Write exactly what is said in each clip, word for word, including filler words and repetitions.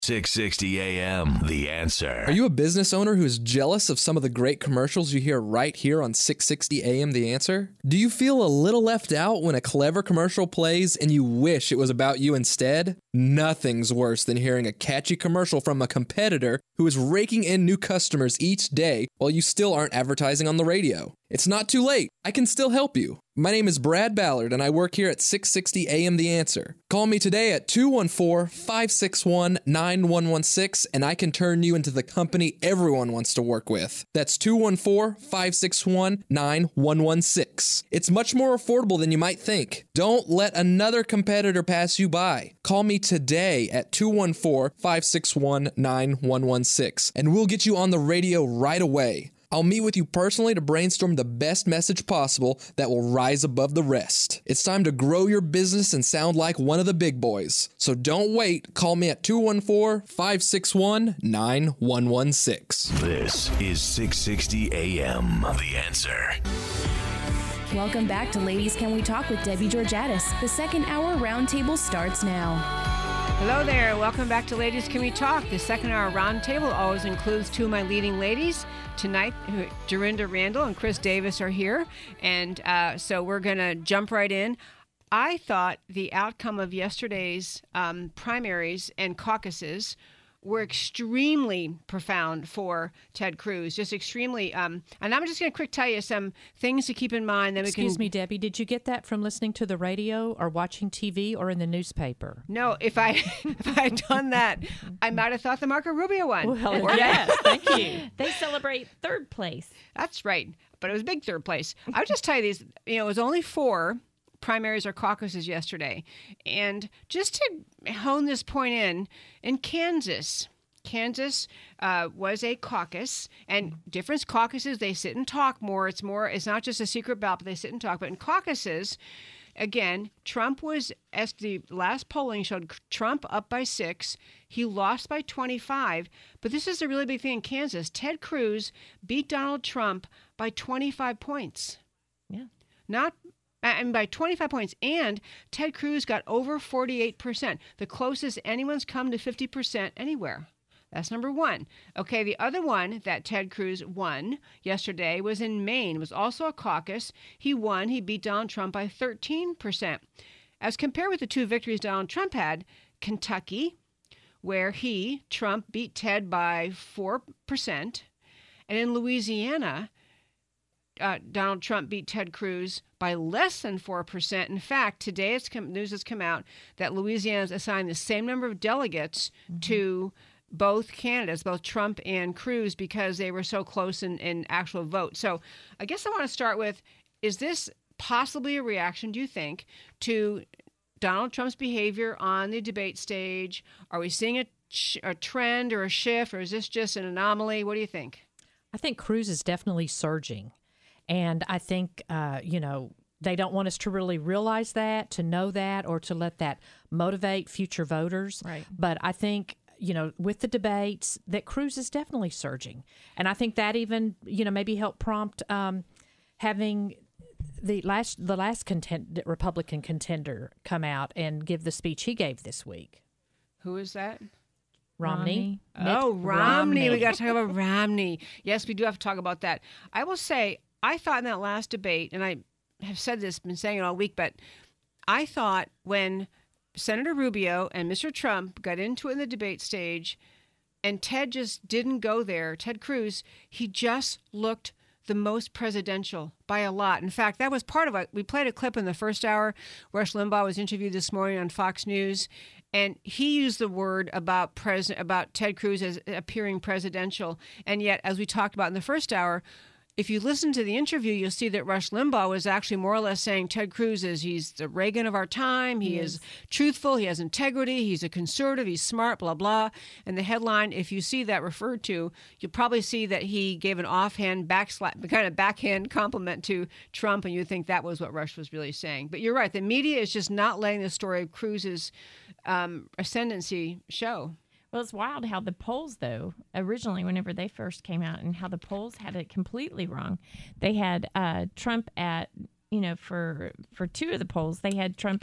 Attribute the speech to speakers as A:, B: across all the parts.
A: six sixty A M, The Answer.
B: Are you a business owner who is jealous of some of the great commercials you hear right here on six sixty A M, The Answer? Do you feel a little left out when a clever commercial plays and you wish it was about you instead? Nothing's worse than hearing a catchy commercial from a competitor who is raking in new customers each day while you still aren't advertising on the radio. It's not too late. I can still help you. My name is Brad Ballard, and I work here at six sixty A M The Answer. Call me today at two one four, five six one, nine one one six, and I can turn you into the company everyone wants to work with. That's two one four, five six one, nine one one six. It's much more affordable than you might think. Don't let another competitor pass you by. Call me today at two one four, five six one, nine one one six, and we'll get you on the radio right away. I'll meet with you personally to brainstorm the best message possible that will rise above the rest. It's time to grow your business and sound like one of the big boys. So don't wait. Call me at two one four, five six one, nine one one six.
A: This is six sixty A M, The Answer.
C: Welcome back to Ladies Can We Talk with Debbie Georgatos. The second hour roundtable starts now.
D: Hello there. Welcome back to Ladies Can We Talk. The second hour roundtable always includes two of my leading ladies. Tonight, Dorinda Randall and Chris Davis are here, and uh, so we're going to jump right in. I thought the outcome of yesterday's um, primaries and caucuses were extremely profound for Ted Cruz, just extremely. Um, and I'm just going to quick tell you some things to keep in mind. That
E: Excuse
D: we can,
E: me, Debbie, did you get that from listening to the radio or watching T V or in the newspaper?
D: No, if I if I had done that, I might have thought the Marco Rubio one.
E: Well, yes, thank you.
F: They celebrate third place.
D: That's right, but it was a big third place. I'll just tell you these. You know, it was only four primaries or caucuses yesterday. And just to hone this point in, in Kansas, Kansas uh, was a caucus, and different caucuses, they sit and talk more. It's more, it's not just a secret ballot, but they sit and talk. But in caucuses, again, Trump was, as the last polling showed, Trump up by six. He lost by twenty-five. But this is a really big thing in Kansas. Ted Cruz beat Donald Trump by twenty-five points.
F: Yeah.
D: Not And by twenty-five points. And Ted Cruz got over forty-eight percent, the closest anyone's come to fifty percent anywhere. That's number one. Okay, the other one that Ted Cruz won yesterday was in Maine. It was also a caucus. He won. He beat Donald Trump by thirteen percent. As compared with the two victories Donald Trump had, Kentucky, where he, Trump, beat Ted by four percent. And in Louisiana, Uh, Donald Trump beat Ted Cruz by less than four percent. In fact, today it's come, news has come out that Louisiana has assigned the same number of delegates mm-hmm. to both candidates, both Trump and Cruz, because they were so close in, in actual vote. So I guess I want to start with, is this possibly a reaction, do you think, to Donald Trump's behavior on the debate stage? Are we seeing a, a trend or a shift, or is this just an anomaly? What do you think?
E: I think Cruz is definitely surging. And I think, uh, you know, they don't want us to really realize that, to know that, or to let that motivate future voters.
F: Right.
E: But I think, you know, with the debates, that Cruz is definitely surging. And I think that even, you know, maybe helped prompt um, having the last the last contend, Republican contender come out and give the speech he gave this week.
D: Who is that?
E: Romney.
F: Romney.
D: Oh, Romney. Romney. We got to talk about Romney. Yes, we do have to talk about that. I will say, I thought in that last debate, and I have said this, been saying it all week, but I thought when Senator Rubio and Mister Trump got into it in the debate stage, and Ted just didn't go there, Ted Cruz, he just looked the most presidential by a lot. In fact, that was part of it. We played a clip in the first hour. Rush Limbaugh was interviewed this morning on Fox News, and he used the word about pres- about Ted Cruz as appearing presidential. And yet, as we talked about in the first hour, if you listen to the interview, you'll see that Rush Limbaugh was actually more or less saying Ted Cruz is, he's the Reagan of our time. He, he is. is truthful. He has integrity. He's a conservative. He's smart, blah, blah. And the headline, if you see that referred to, you'll probably see that he gave an offhand backslap, kind of backhand compliment to Trump, and you think that was what Rush was really saying. But you're right. The media is just not letting the story of Cruz's um, ascendancy show.
F: Well, it's wild how the polls, though, originally, whenever they first came out, and how the polls had it completely wrong. They had uh, Trump at, you know, for for two of the polls, they had Trump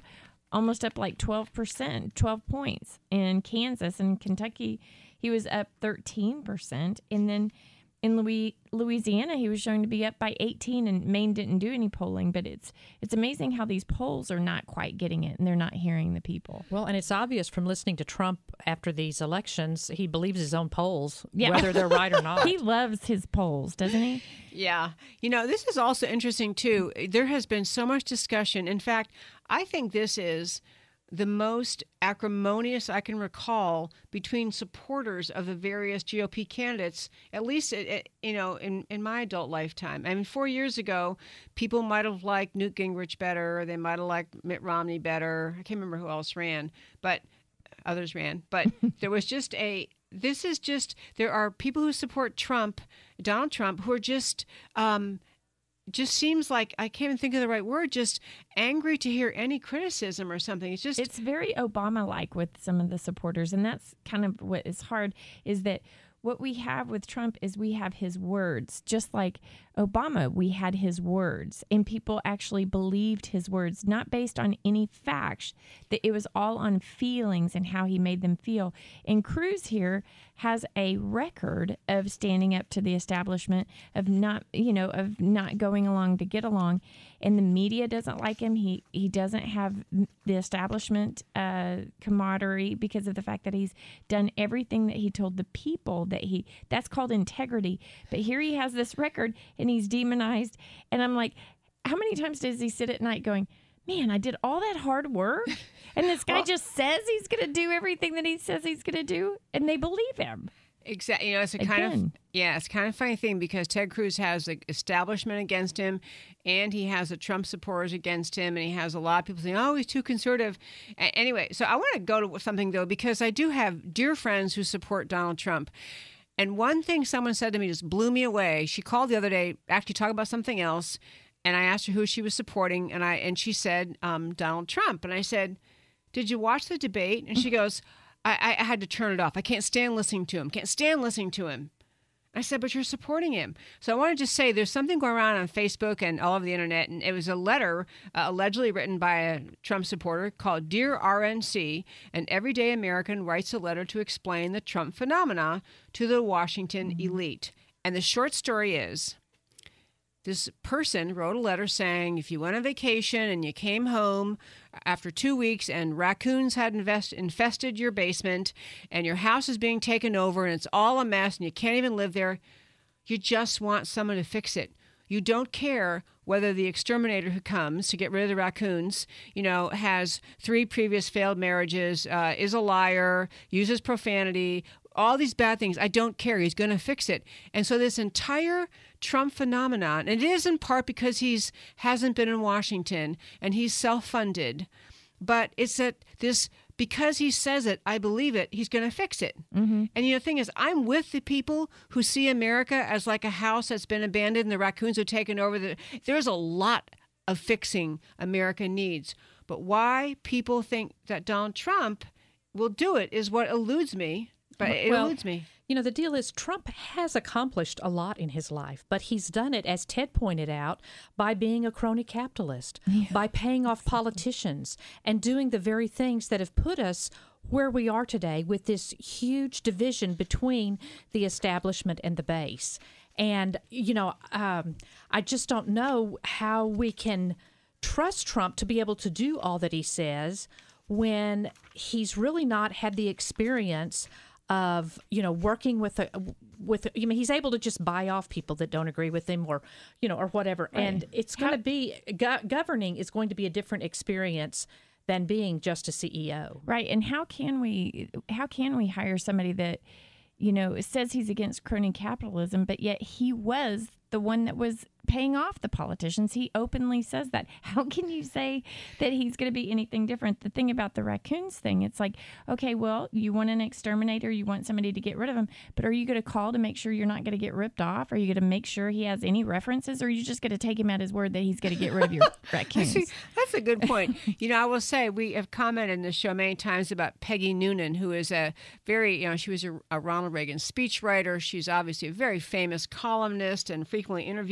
F: almost up like twelve percent, twelve points. In Kansas and Kentucky, he was up thirteen percent. And then in Louis, Louisiana, he was shown to be up by eighteen, and Maine didn't do any polling. But it's it's amazing how these polls are not quite getting it, and they're not hearing the people.
E: Well, and it's obvious from listening to Trump after these elections, he believes his own polls,
F: Yeah.
E: whether they're right or not.
F: He loves his polls, doesn't he?
D: Yeah. You know, this is also interesting, too. There has been so much discussion. In fact, I think this is the most acrimonious I can recall between supporters of the various G O P candidates, at least, you know, in, in my adult lifetime. I mean, four years ago, people might have liked Newt Gingrich better. They might have liked Mitt Romney better. I can't remember who else ran, but others ran. But there was just a, this is just, there are people who support Trump, Donald Trump, who are just, um, just seems like, I can't even think of the right word, just angry to hear any criticism or something. It's just,
F: It's very Obama-like with some of the supporters, and that's kind of what is hard, is that what we have with Trump is we have his words. Just like Obama, we had his words, and people actually believed his words, not based on any facts, that it was all on feelings and how he made them feel. And Cruz here has a record of standing up to the establishment, of not, you know, of not going along to get along. And the media doesn't like him. He he doesn't have the establishment uh, camaraderie because of the fact that he's done everything that he told the people that he, that's called integrity. But here he has this record and he's demonized. And I'm like, how many times does he sit at night going, man, I did all that hard work, and this guy
D: Well,
F: just says he's going to do everything that he says he's going to do, and they believe him.
D: exactly. You know, it's a kind
F: Again.
D: of, yeah, it's kind of funny thing because Ted Cruz has the establishment against him, and he has the Trump supporters against him, and he has a lot of people saying, oh, he's too conservative. A- anyway, so I want to go to something, though, because I do have dear friends who support Donald Trump. And one thing someone said to me just blew me away. She called the other day, actually talking about something else, and I asked her who she was supporting, and I and she said um, Donald Trump. And I said, did you watch the debate? And she goes, I, I had to turn it off. I can't stand listening to him. Can't stand listening to him. I said, but you're supporting him. So I want to just say there's something going around on Facebook and all over the internet, and it was a letter uh, allegedly written by a Trump supporter called Dear R N C, an everyday American writes a letter to explain the Trump phenomena to the Washington elite. And the short story is, this person wrote a letter saying if you went on vacation and you came home after two weeks and raccoons had invest, infested your basement and your house is being taken over and it's all a mess and you can't even live there, you just want someone to fix it. You don't care whether the exterminator who comes to get rid of the raccoons, you know, has three previous failed marriages, uh, is a liar, uses profanity, all these bad things. I don't care. He's going to fix it. And so this entire Trump phenomenon, and it is in part because he's hasn't been in Washington and he's self-funded, but it's that this, because he says it, I believe it, he's going to fix it. Mm-hmm. And you know, the thing is, I'm with the people who see America as like a house that's been abandoned and the raccoons are taken over. The, there's a lot of fixing America needs. But why people think that Donald Trump will do it is what eludes me. But it
E: Well,
D: eludes me.
E: You know, the deal is Trump has accomplished a lot in his life, but he's done it, as Ted pointed out, by being a crony capitalist, by paying off politicians, and doing the very things that have put us where we are today with this huge division between the establishment and the base. And, you know, um, I just don't know how we can trust Trump to be able to do all that he says when he's really not had the experience of, you know, working with a with I mean, he's able to just buy off people that don't agree with him, or, you know, or whatever. Right. And it's going to be go- governing is going to be a different experience than being just a C E O.
F: Right. And how can we how can we hire somebody that, you know, says he's against crony capitalism, but yet he was the one that was paying off the politicians? He openly says that. How can you say that he's going to be anything different? The thing about the raccoons thing, it's like, okay, well, you want an exterminator, you want somebody to get rid of him, but are you going to call to make sure you're not going to get ripped off? Are you going to make sure he has any references, or are you just going to take him at his word that he's going to get rid of your raccoons?
D: See, that's a good point. You know, I will say we have commented in the show many times about Peggy Noonan, who is a very, you know, she was a, a Ronald Reagan speechwriter. She's obviously a very famous columnist and frequently interviewed in media.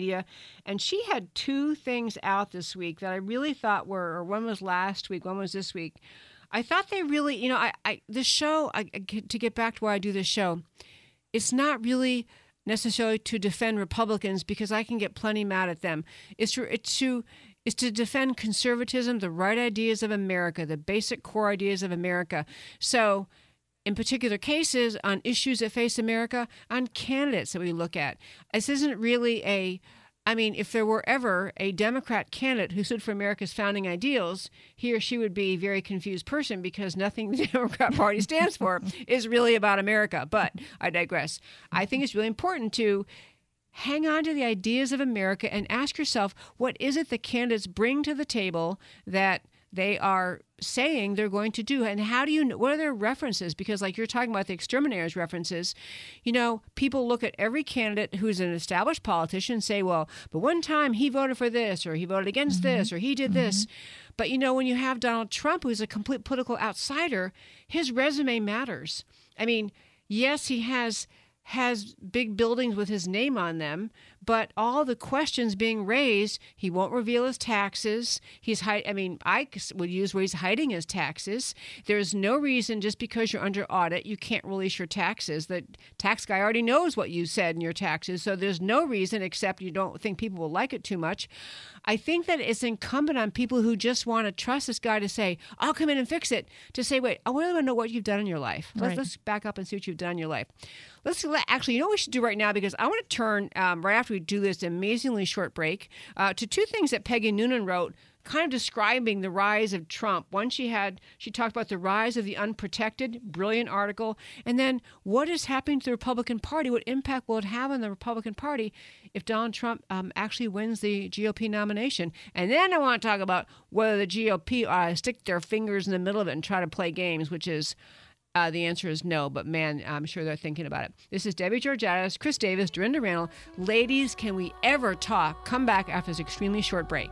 D: media. And she had two things out this week that I really thought were, or one was last week, one was this week. I thought they really, you know, I, I this show, I, to get back to why I do this show, it's not really necessarily to defend Republicans because I can get plenty mad at them. It's to, it's to, it's to defend conservatism, the right ideas of America, the basic core ideas of America. So in particular cases, on issues that face America, on candidates that we look at. This isn't really a, I mean, if there were ever a Democrat candidate who stood for America's founding ideals, he or she would be a very confused person because nothing the Democrat Party stands for is really about America. But I digress. I think it's really important to hang on to the ideas of America and ask yourself, what is it the candidates bring to the table that they are saying they're going to do? And how do you know, what are their references? Because like you're talking about the exterminators references, you know, people look at every candidate who's an established politician and say, well, but one time he voted for this, or he voted against mm-hmm. this, or he did mm-hmm. this. But, you know, when you have Donald Trump, who's a complete political outsider, his resume matters. I mean, yes, he has has big buildings with his name on them, but all the questions being raised, he won't reveal his taxes. He's hide- I mean, I would use where he's hiding his taxes. There's no reason just because you're under audit, you can't release your taxes. The tax guy already knows what you said in your taxes, so there's no reason except you don't think people will like it too much. I think that it's incumbent on people who just want to trust this guy to say, I'll come in and fix it, to say, wait, I really want to know what you've done in your life. Let's,
E: Right.
D: let's back up and see what you've done in your life. Let's let, actually, you know what we should do right now, because I want to turn, um, right after we do this amazingly short break, uh, to two things that Peggy Noonan wrote, kind of describing the rise of Trump. One, she had, she talked about the rise of the unprotected, brilliant article. And then what is happening to the Republican Party? What impact will it have on the Republican Party if Donald Trump um, actually wins the G O P nomination? And then I want to talk about whether the G O P uh, stick their fingers in the middle of it and try to play games, which is, Uh, the answer is no, but man, I'm sure they're thinking about it. This is Debbie Georgatos, Chris Davis, Dorinda Randall. Ladies, can we ever talk? Come back after this extremely short break.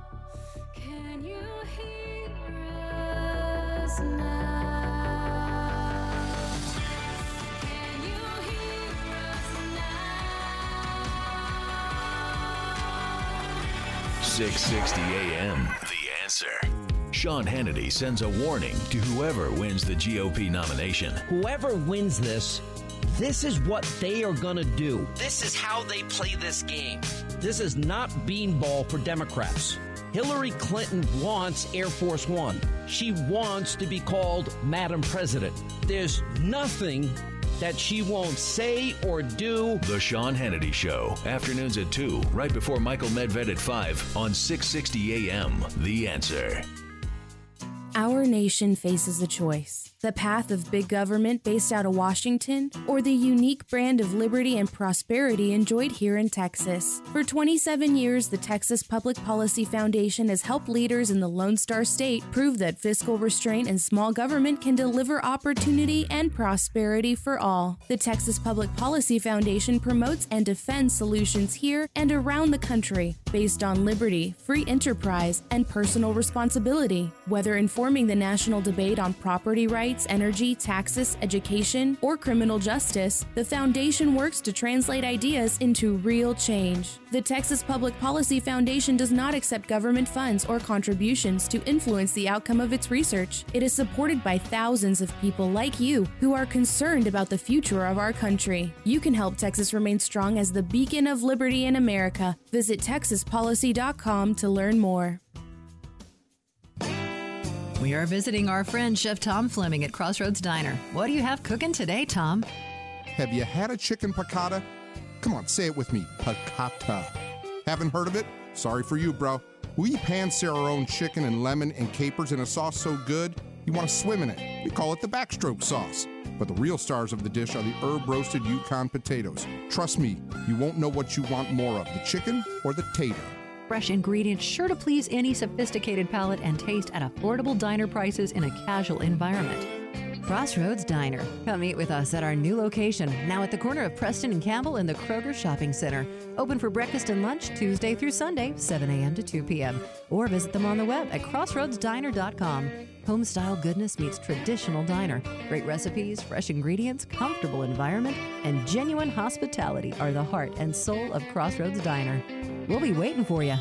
G: Can you hear us now? Can you hear us now?
A: six sixty A M. The Answer. Sean Hannity sends a warning to whoever wins the G O P nomination.
H: Whoever wins this, this is what they are going to do.
I: This is how they play this game.
H: This is not beanball for Democrats. Hillary Clinton wants Air Force One. She wants to be called Madam President. There's nothing that she won't say or do.
A: The Sean Hannity Show, afternoons at two, right before Michael Medved at five on six sixty A M. The Answer.
C: Our nation faces a choice: the path of big government based out of Washington, or the unique brand of liberty and prosperity enjoyed here in Texas. For twenty-seven years, the Texas Public Policy Foundation has helped leaders in the Lone Star State prove that fiscal restraint and small government can deliver opportunity and prosperity for all. The Texas Public Policy Foundation promotes and defends solutions here and around the country based on liberty, free enterprise, and personal responsibility. Whether informing the national debate on property rights, energy, taxes, education, or criminal justice, the foundation works to translate ideas into real change. The Texas Public Policy Foundation does not accept government funds or contributions to influence the outcome of its research. It is supported by thousands of people like you who are concerned about the future of our country. You can help Texas remain strong as the beacon of liberty in America. Visit texas policy dot com to learn more.
J: We are visiting our friend Chef Tom Fleming at Crossroads Diner. What do you have cooking today, Tom?
K: Have you had a chicken piccata? Come on, say it with me, piccata. Haven't heard of it? Sorry for you, bro. We pan-sear our own chicken and lemon and capers in a sauce so good, you want to swim in it. We call it the backstroke sauce. But the real stars of the dish are the herb-roasted Yukon potatoes. Trust me, you won't know what you want more of, the chicken or the tater.
J: Fresh ingredients sure to please any sophisticated palate and taste at affordable diner prices in a casual environment. Crossroads Diner. Come eat with us at our new location, now at the corner of Preston and Campbell in the Kroger Shopping Center. Open for breakfast and lunch Tuesday through Sunday, seven a.m. to two p.m. Or visit them on the web at crossroads diner dot com. Home-style goodness meets traditional diner. Great recipes, fresh ingredients, comfortable environment, and genuine hospitality are the heart and soul of Crossroads Diner. We'll be waiting for you.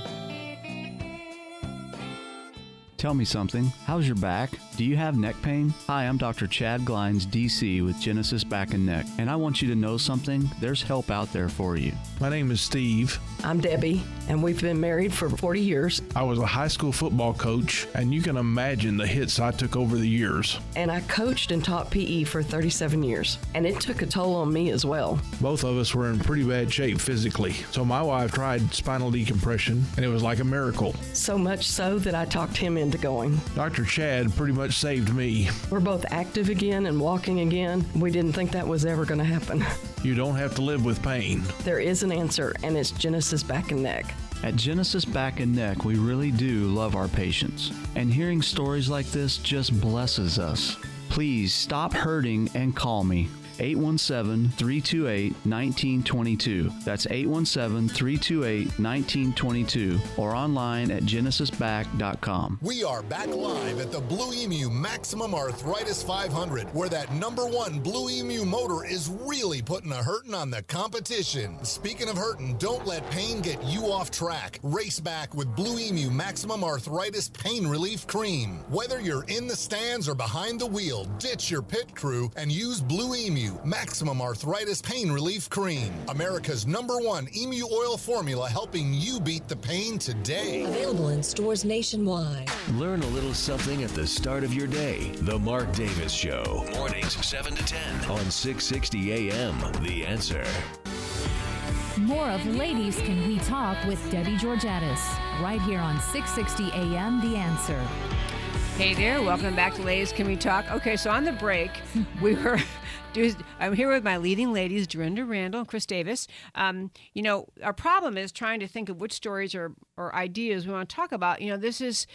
L: Tell me something. How's your back? Do you have neck pain? Hi, I'm Doctor Chad Glines, D C with Genesis Back and Neck, and I want you to know something. There's help out there for you.
M: My name is Steve.
N: I'm Debbie, and we've been married for forty years.
M: I was a high school football coach, and you can imagine the hits I took over the years.
N: And I coached and taught P E for thirty-seven years, and it took a toll on me as well.
M: Both of us were in pretty bad shape physically, so my wife tried spinal decompression, and it was like a miracle.
N: So much so that I talked him into going.
M: Doctor Chad pretty much saved me.
N: We're both active again and walking again. We didn't think that was ever going to happen.
M: You don't have to live with pain.
N: There is an answer, and it's Genesis Back and Neck.
L: At Genesis Back and Neck, we really do love our patients, and hearing stories like this just blesses us. Please stop hurting and call me. eight one seven, three two eight, one nine two two. That's eight one seven, three two eight, one nine two two, or online at genesis back dot com.
O: We are back live at the Blue Emu Maximum Arthritis five hundred, where that number one Blue Emu motor is really putting a hurting on the competition. Speaking of hurting, don't let pain get you off track. Race back with Blue Emu Maximum Arthritis Pain Relief Cream. Whether you're in the stands or behind the wheel, ditch your pit crew and use Blue Emu Maximum Arthritis Pain Relief Cream. America's number one emu oil formula, helping you beat the pain today.
P: Available in stores nationwide.
A: Learn a little something at the start of your day. The Mark Davis Show. Mornings seven to ten on six sixty A M. The Answer.
Q: More of Ladies Can We Talk with Debbie Georgatos, right here on six sixty A M. The Answer.
D: Hey there, welcome back to Ladies Can We Talk. Okay, so on the break, we were... I'm here with my leading ladies, Dorinda Randall and Chris Davis. Um, you know, our problem is trying to think of which stories or, or ideas we want to talk about. You know, this is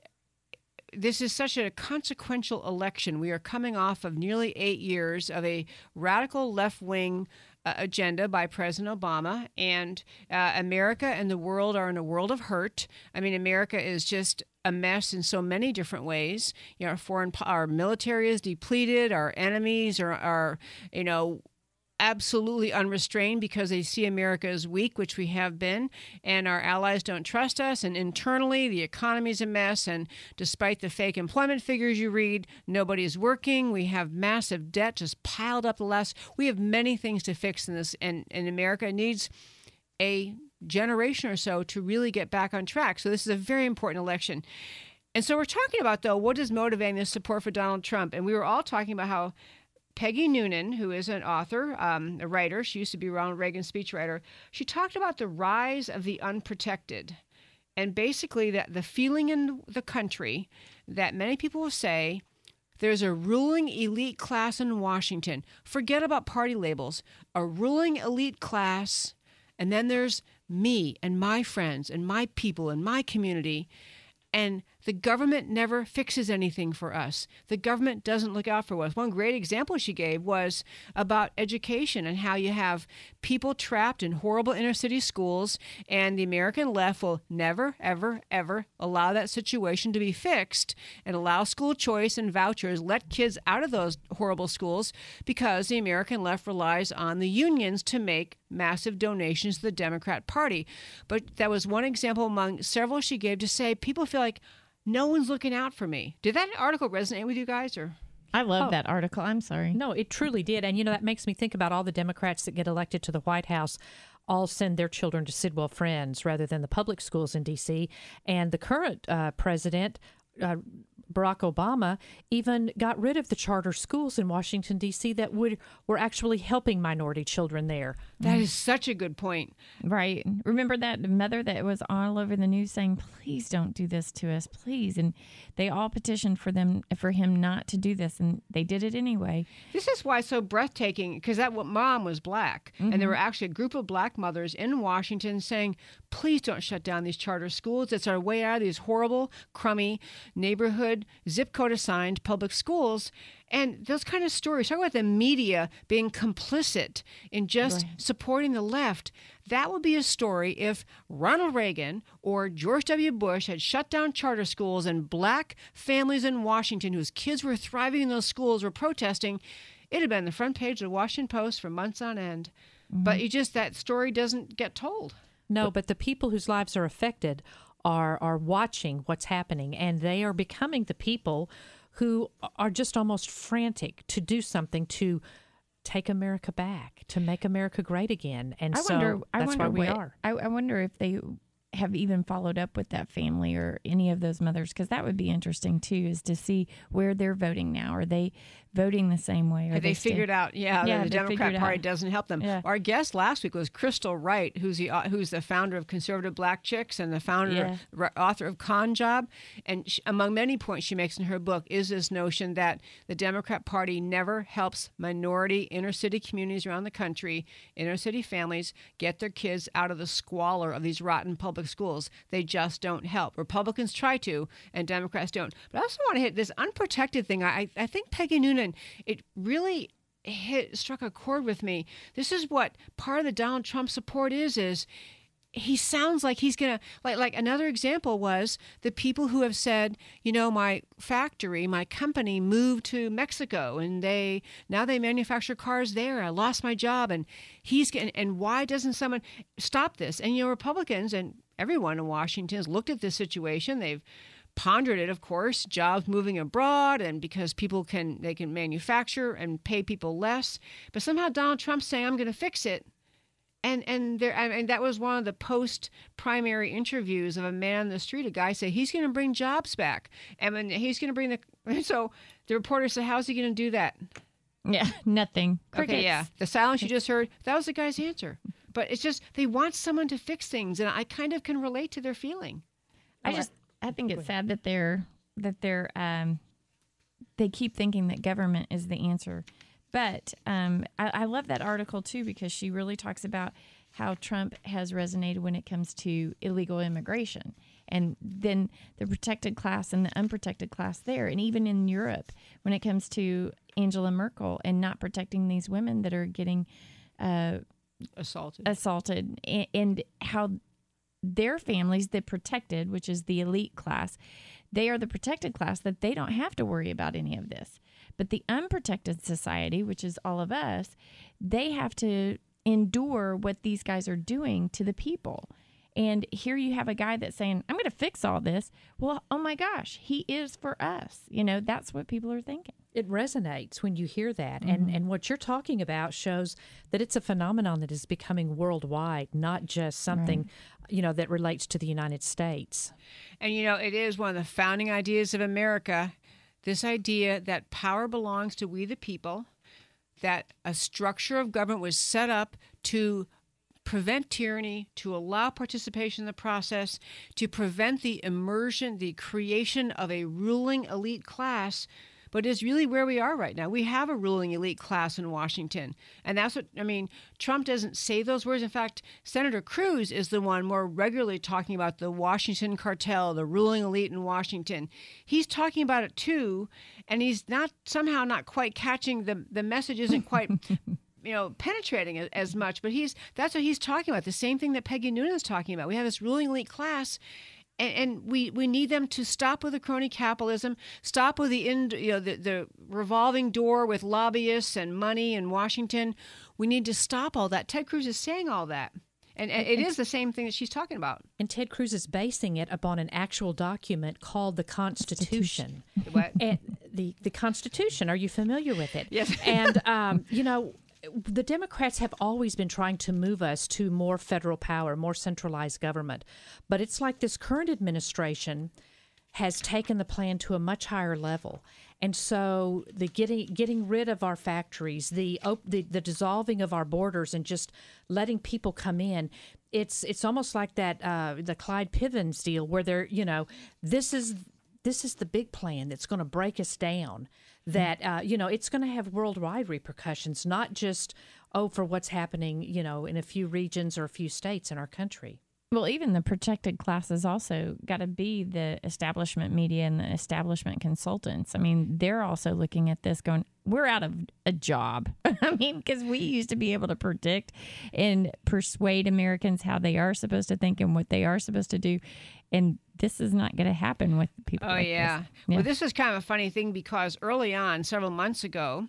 D: this is such a consequential election. We are coming off of nearly eight years of a radical left-wing uh, agenda by President Obama, and uh, America and the world are in a world of hurt. I mean, America is just a mess in so many different ways. You know, our foreign, our military is depleted. Our enemies are, are, you know, absolutely unrestrained because they see America as weak, which we have been, and our allies don't trust us. And internally, the economy is a mess. And despite the fake employment figures you read, nobody is working. We have massive debt just piled up the last. We have many things to fix in this, and, and America needs a generation or so to really get back on track. So this is a very important election. And so we're talking about, though, what is motivating this support for Donald Trump? And we were all talking about how Peggy Noonan, who is an author, um, a writer, she used to be Ronald Reagan's speechwriter, she talked about the rise of the unprotected. And basically that the feeling in the country that many people will say, there's a ruling elite class in Washington. Forget about party labels. A ruling elite class, and then there's me and my friends and my people and my community. And the government never fixes anything for us. The government doesn't look out for us. One great example she gave was about education and how you have people trapped in horrible inner city schools, and the American left will never, ever, ever allow that situation to be fixed and allow school choice and vouchers, let kids out of those horrible schools, because the American left relies on the unions to make massive donations to the Democrat Party. But that was one example among several she gave to say people feel like no one's looking out for me. Did that article resonate with you guys? Or
F: I love
E: Oh.
F: that article. I'm sorry.
E: No, it truly did. And, you know, that makes me think about all the Democrats that get elected to the White House all send their children to Sidwell Friends rather than the public schools in D C. And the current uh, president, uh, Barack Obama, even got rid of the charter schools in Washington, D C that would were actually helping minority children there.
D: That is such a good point.
F: Right. Remember that mother that was all over the news saying, please don't do this to us, please. And they all petitioned for them, for him not to do this. And they did it anyway.
D: This is why it's so breathtaking, because that mom was black.
F: Mm-hmm.
D: And there were actually a group of black mothers in Washington saying, please don't shut down these charter schools. It's our way out of these horrible, crummy neighborhood, zip code assigned public schools. And those kind of stories, talk about the media being complicit in just
F: Right.
D: supporting the left. That would be a story if Ronald Reagan or George W. Bush had shut down charter schools and black families in Washington whose kids were thriving in those schools were protesting. It had been the front page of the Washington Post for months on end.
F: Mm-hmm.
D: But you just, that story doesn't get told.
E: No, but the people whose lives are affected are are watching what's happening, and they are becoming the people who are just almost frantic to do something to take America back, to make America great again. And
F: I
E: so
F: wonder, I
E: that's
F: wonder
E: where we
F: what-
E: are.
F: I, I wonder if they have even followed up with that family or any of those mothers, because that would be interesting too, is to see where they're voting now. Are they voting the same way? Are
D: Have they
F: still-
D: figured out? Yeah,
F: yeah
D: the
F: they
D: Democrat
F: figured
D: Party
F: out.
D: doesn't help them.
F: Yeah.
D: Our guest last week was Crystal Wright, who's the uh, who's the founder of Conservative Black Chicks and the founder,
F: Yeah.
D: r- author of Con Job. And she, among many points she makes in her book is this notion that the Democrat Party never helps minority inner city communities around the country, inner city families, get their kids out of the squalor of these rotten public schools. They just don't help. Republicans try to, and Democrats don't. But I also want to hit this unprotected thing. I, I think Peggy Noonan, it really hit struck a chord with me. This is what part of the Donald Trump support is, is he sounds like he's gonna like like another example was the people who have said, you know, my factory, my company moved to Mexico and they now they manufacture cars there. I lost my job, and he's getting, and why doesn't someone stop this? And you know, Republicans and everyone in Washington has looked at this situation. They've pondered it, of course, jobs moving abroad, and because people can they can manufacture and pay people less. But somehow Donald Trump's saying, I'm going to fix it. And and there and and that was one of the post-primary interviews of a man on the street. A guy said he's going to bring jobs back, and then he's going to bring the. So the reporter said, "How's he going to do that?"
F: Yeah, nothing.
D: Okay, yeah. The silence you just heard, that was the guy's answer. But it's just they want someone to fix things, and I kind of can relate to their feeling.
F: I just I think it's sad that they're that they're um they keep thinking that government is the answer. But um, I, I love that article too, because she really talks about how Trump has resonated when it comes to illegal immigration, and then the protected class and the unprotected class there, and even in Europe when it comes to Angela Merkel and not protecting these women that are getting uh,
D: assaulted,
F: assaulted, and, and how their families, the protected, which is the elite class, they are the protected class that they don't have to worry about any of this. But the unprotected society, which is all of us, they have to endure what these guys are doing to the people. And here you have a guy that's saying, I'm going to fix all this. Well, oh my gosh, he is for us. You know, that's what people are thinking.
E: It resonates when you hear that. And
F: Mhm.
E: and what you're talking about shows that it's a phenomenon that is becoming worldwide, not just something, you know, that relates to the United States.
D: And, you know, it is one of the founding ideas of America, this idea that power belongs to we the people, that a structure of government was set up to prevent tyranny, to allow participation in the process, to prevent the immersion, the creation of a ruling elite class. But it's really where we are right now. We have a ruling elite class in Washington. And that's what, I mean, Trump doesn't say those words. In fact, Senator Cruz is the one more regularly talking about the Washington cartel, the ruling elite in Washington. He's talking about it too, and he's not somehow not quite catching the, the message isn't quite you know, penetrating it as much, but he's that's what he's talking about. The same thing that Peggy Noonan is talking about. We have this ruling elite class, and, and we, we need them to stop with the crony capitalism, stop with the in, you know the, the revolving door with lobbyists and money in Washington. We need to stop all that. Ted Cruz is saying all that. And, and it is the same thing that she's talking about.
E: And Ted Cruz is basing it upon an actual document called the Constitution.
D: What?
E: And the, the Constitution. Are you familiar with it?
D: Yes.
E: And, um, you know, the Democrats have always been trying to move us to more federal power, more centralized government. But it's like this current administration has taken the plan to a much higher level. And so the getting getting rid of our factories, the, op- the the dissolving of our borders, and just letting people come in, it's it's almost like that uh, the Clyde Pivens deal, where they're you know this is this is the big plan that's going to break us down. That uh, you know it's going to have worldwide repercussions, not just oh for what's happening you know in a few regions or a few states in our country.
F: Well, even the protected classes also got to be the establishment media and the establishment consultants. I mean, they're also looking at this going, we're out of a job. I mean, because we used to be able to predict and persuade Americans how they are supposed to think and what they are supposed to do. And this is not going to happen with people
D: Oh,
F: like
D: yeah.
F: this. Yeah.
D: Well, this is kind of a funny thing because early on, several months ago,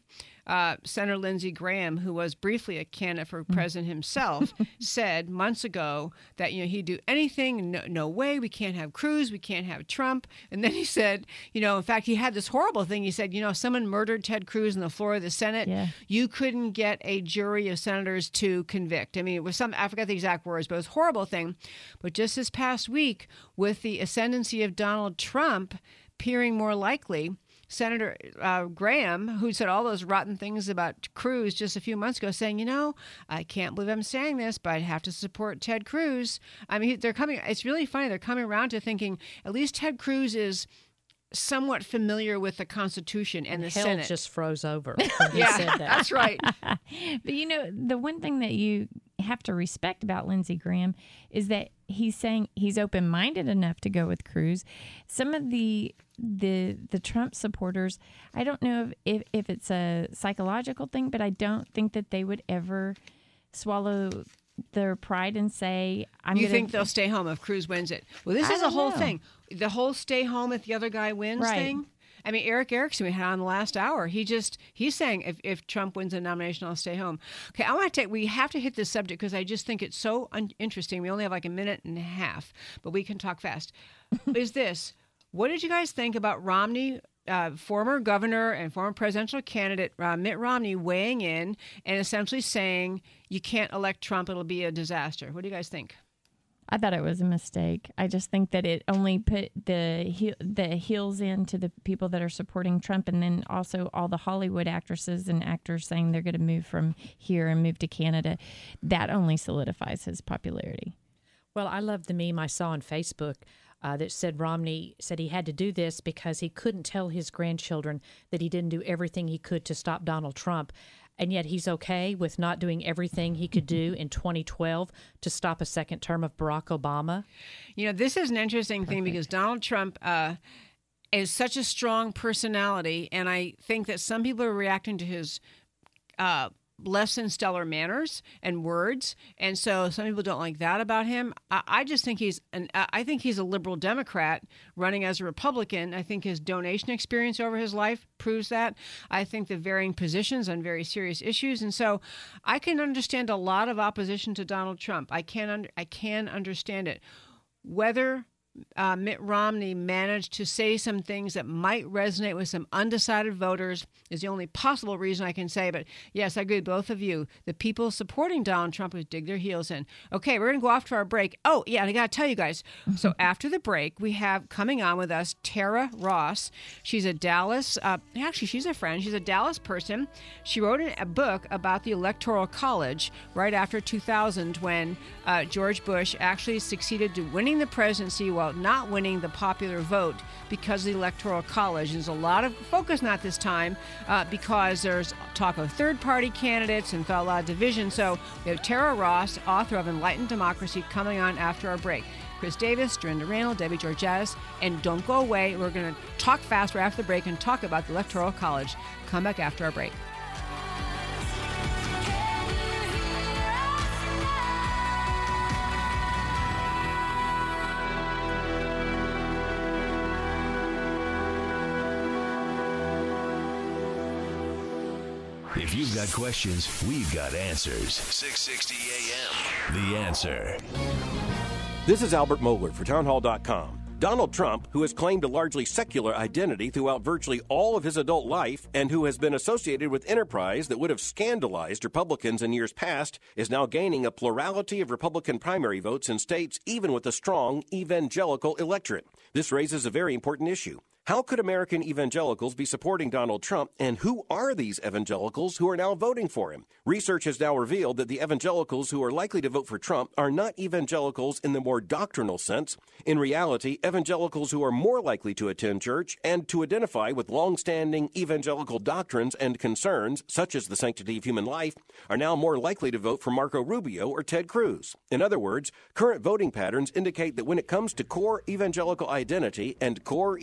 D: uh, Senator Lindsey Graham, who was briefly a candidate for president himself, said months ago that, you know, he'd do anything. No, no way. We can't have Cruz. We can't have Trump. And then he said, you know, in fact, he had this horrible thing. He said, you know, if someone murdered Ted Cruz on the floor of the Senate,
F: Yeah.
D: you couldn't get a jury of senators to convict. I mean, it was some, I forgot the exact words, but it was a horrible thing. But just this past week, with the ascendancy of Donald Trump appearing more likely, Senator uh, Graham, who said all those rotten things about Cruz just a few months ago, saying, you know, I can't believe I'm saying this, but I'd have to support Ted Cruz. I mean, they're coming, it's really funny. They're coming around to thinking at least Ted Cruz is somewhat familiar with the Constitution and the
E: Hell
D: Senate.
E: just froze over when he
D: Yeah,
E: said that.
D: that's right.
F: But you know, the one thing that you have to respect about Lindsey Graham is that he's saying he's open-minded enough to go with Cruz. Some of the the the Trump supporters, I don't know if, if, if it's a psychological thing, but I don't think that they would ever swallow their pride and say, I'm
D: you
F: gonna,
D: think they'll stay home if Cruz wins it? Well, this
F: I
D: is a
F: don't
D: whole
F: know.
D: thing. The whole stay home if the other guy wins
F: Right.
D: thing. I mean, Eric Erickson we had on the last hour. He just he's saying if, if Trump wins a nomination, I'll stay home. Okay, I want to take. We have to hit this subject because I just think it's so un- interesting. We only have like a minute and a half, but we can talk fast. Is this? What did you guys think about Romney? Uh, former governor and former presidential candidate uh, Mitt Romney weighing in and essentially saying you can't elect Trump, it'll be a disaster. What do you guys think?
F: I thought it was a mistake. I just think that it only put the he- the heels into the people that are supporting Trump, and then also all the Hollywood actresses and actors saying they're going to move from here and move to Canada. That only solidifies his popularity.
E: Well, I love the meme I saw on Facebook uh, that said Romney said he had to do this because he couldn't tell his grandchildren that he didn't do everything he could to stop Donald Trump. And yet he's okay with not doing everything he could do in twenty twelve to stop a second term of Barack Obama.
D: You know, this is an interesting thing because Donald Trump uh, is such a strong personality, and I think that some people are reacting to his uh, less than stellar manners and words, and so some people don't like that about him. I, I just think he's an I think he's a liberal Democrat running as a Republican. I think his donation experience over his life proves that. I think the varying positions on very serious issues, and so I can understand a lot of opposition to Donald Trump. I can under, I can understand it. Whether Uh, Mitt Romney managed to say some things that might resonate with some undecided voters is the only possible reason I can say. But yes, I agree with both of you. The people supporting Donald Trump would dig their heels in. Okay, we're going to go off to our break. Oh, yeah, and I got to tell you guys. So after the break, we have coming on with us Tara Ross. She's a Dallas, uh, actually, she's a friend. She's a Dallas person. She wrote a book about the Electoral College right after two thousand when uh, George Bush actually succeeded to winning the presidency while not winning the popular vote because of the Electoral College. There's a lot of focus not this time uh, because there's talk of third-party candidates and a lot of division. So we have Tara Ross, author of Enlightened Democracy, coming on after our break. Chris Davis, Dorinda Randall, Debbie Georgatos, and don't go away. We're going to talk faster after the break and talk about the Electoral College. Come back after our break.
A: If you've got questions, we've got answers. six sixty A M. The Answer.
R: This is Albert Mohler for townhall dot com. Donald Trump, who has claimed a largely secular identity throughout virtually all of his adult life and who has been associated with enterprise that would have scandalized Republicans in years past, is now gaining a plurality of Republican primary votes in states even with a strong evangelical electorate. This raises a very important issue. How could American evangelicals be supporting Donald Trump, and who are these evangelicals who are now voting for him? Research has now revealed that the evangelicals who are likely to vote for Trump are not evangelicals in the more doctrinal sense. In reality, evangelicals who are more likely to attend church and to identify with long-standing evangelical doctrines and concerns, such as the sanctity of human life, are now more likely to vote for Marco Rubio or Ted Cruz. In other words, current voting patterns indicate that when it comes to core evangelical identity and core evangelical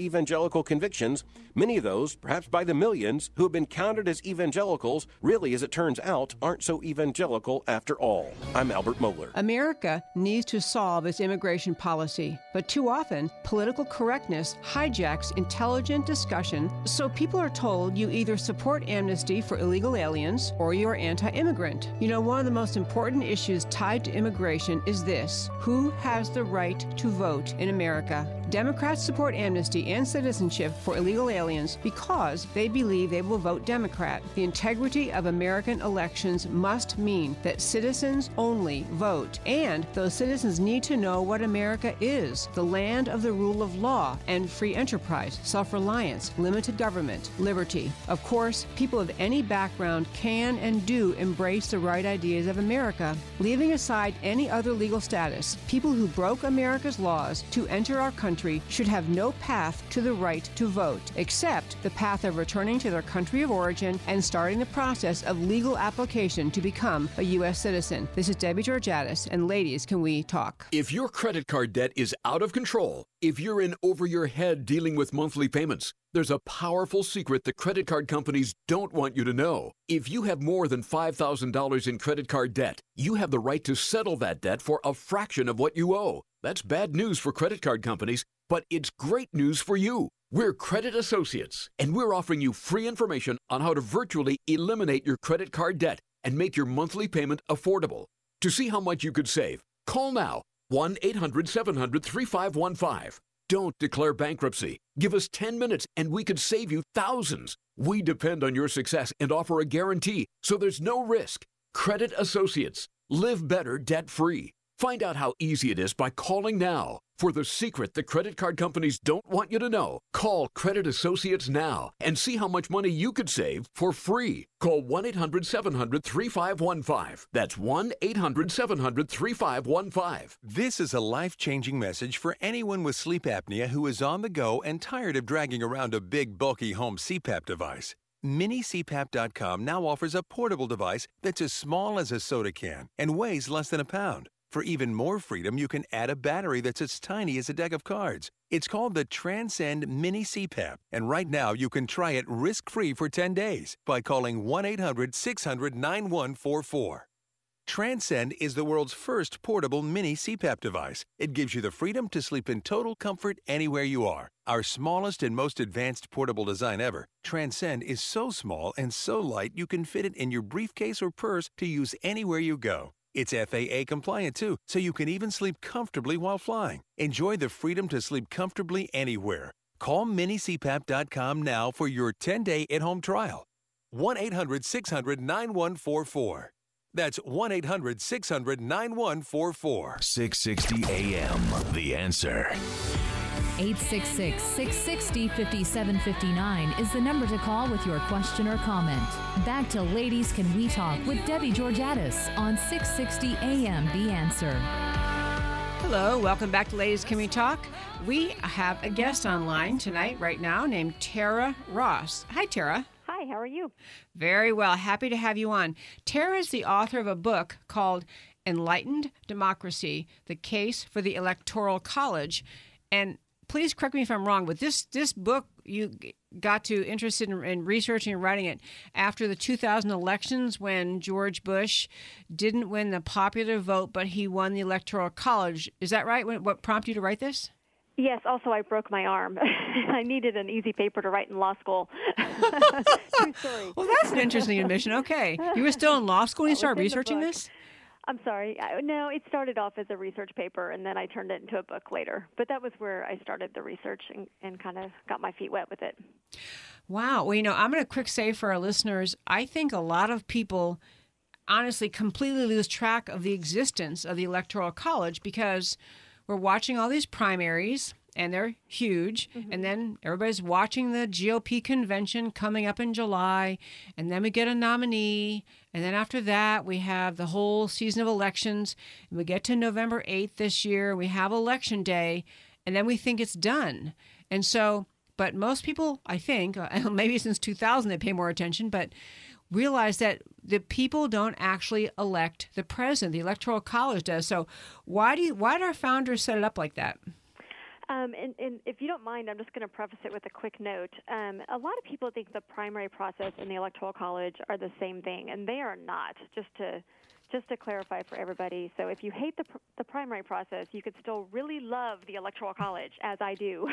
R: political convictions, many of those, perhaps by the millions, who have been counted as evangelicals, really, as it turns out, aren't so evangelical after all. I'm Albert Mohler.
D: America needs to solve its immigration policy, but too often, political correctness hijacks intelligent discussion, so people are told you either support amnesty for illegal aliens or you're anti-immigrant. You know, one of the most important issues tied to immigration is this: who has the right to vote in America? Democrats support amnesty and citizenship for illegal aliens because they believe they will vote Democrat. The integrity of American elections must mean that citizens only vote, and those citizens need to know what America is: the land of the rule of law and free enterprise, self-reliance, limited government, liberty. Of course, people of any background can and do embrace the right ideas of America. Leaving aside any other legal status, people who broke America's laws to enter our country should have no path to the right to vote, except the path of returning to their country of origin and starting the process of legal application to become a U S citizen. This is Debbie Georgatos, and ladies, can we talk?
S: If your credit card debt is out of control, if you're in over your head dealing with monthly payments, there's a powerful secret the credit card companies don't want you to know. If you have more than five thousand dollars in credit card debt, you have the right to settle that debt for a fraction of what you owe. That's bad news for credit card companies, but it's great news for you. We're Credit Associates, and we're offering you free information on how to virtually eliminate your credit card debt and make your monthly payment affordable. To see how much you could save, call now, one eight hundred seven hundred thirty-five fifteen. Don't declare bankruptcy. Give us ten minutes and we could save you thousands. We depend on your success and offer a guarantee, so there's no risk. Credit Associates. Live better debt-free. Find out how easy it is by calling now. For the secret the credit card companies don't want you to know, call Credit Associates now and see how much money you could save for free. Call one eight hundred seven hundred thirty-five fifteen. That's one eight hundred seven hundred thirty-five fifteen.
T: This is a life-changing message for anyone with sleep apnea who is on the go and tired of dragging around a big, bulky home C PAP device. Mini C PAP dot com now offers a portable device that's as small as a soda can and weighs less than a pound. For even more freedom, you can add a battery that's as tiny as a deck of cards. It's called the Transcend Mini C PAP, and right now you can try it risk-free for ten days by calling one eight hundred six hundred nine one four four. Transcend is the world's first portable mini C PAP device. It gives you the freedom to sleep in total comfort anywhere you are. Our smallest and most advanced portable design ever, Transcend is so small and so light you can fit it in your briefcase or purse to use anywhere you go. It's F A A compliant too, so you can even sleep comfortably while flying. Enjoy the freedom to sleep comfortably anywhere. Call Mini C PAP dot com now for your ten-day at-home trial. one eight hundred six hundred nine one four four. That's one eight hundred six hundred nine one four four.
A: six sixty A M, The Answer.
Q: eight six six, six six zero, five seven five nine is the number to call with your question or comment. Back to Ladies Can We Talk with Debbie Georgatos on six sixty A M The Answer.
D: Hello, welcome back to Ladies Can We Talk. We have a guest online tonight, right now, named Tara Ross. Hi, Tara.
U: Hi, how are you?
D: Very well. Happy to have you on. Tara is the author of a book called Enlightened Democracy, The Case for the Electoral College. And please correct me if I'm wrong, but this this book, you got to interested in, in researching and writing it after the two thousand elections when George Bush didn't win the popular vote, but he won the Electoral College. Is that right? What prompted you to write this?
U: Yes, also I broke my arm. I needed an easy paper to write in law school. True story.
D: Well, that's an interesting admission. Okay. You were still in law school when you started researching this?
U: I'm sorry. I, no, it started off as a research paper, and then I turned it into a book later. But that was where I started the research and, and kind of got my feet wet with it.
D: Wow. Well, you know, I'm going to quick say for our listeners, I think a lot of people honestly completely lose track of the existence of the Electoral College because we're watching all these primaries, and they're huge. Mm-hmm. And then everybody's watching the G O P convention coming up in July. And then we get a nominee. And then after that, we have the whole season of elections. And we get to November eighth this year. We have Election Day. And then we think it's done. And so, but most people, I think, maybe since two thousand they pay more attention, but realize that the people don't actually elect the president. The Electoral College does. So why do you, why did our founders set it up like that?
U: Um, and, and if you don't mind, I'm just going to preface it with a quick note. Um, a lot of people think the primary process and the Electoral College are the same thing, and they are not. Just to just to clarify for everybody, so if you hate the pr- the primary process, you could still really love the Electoral College, as I do.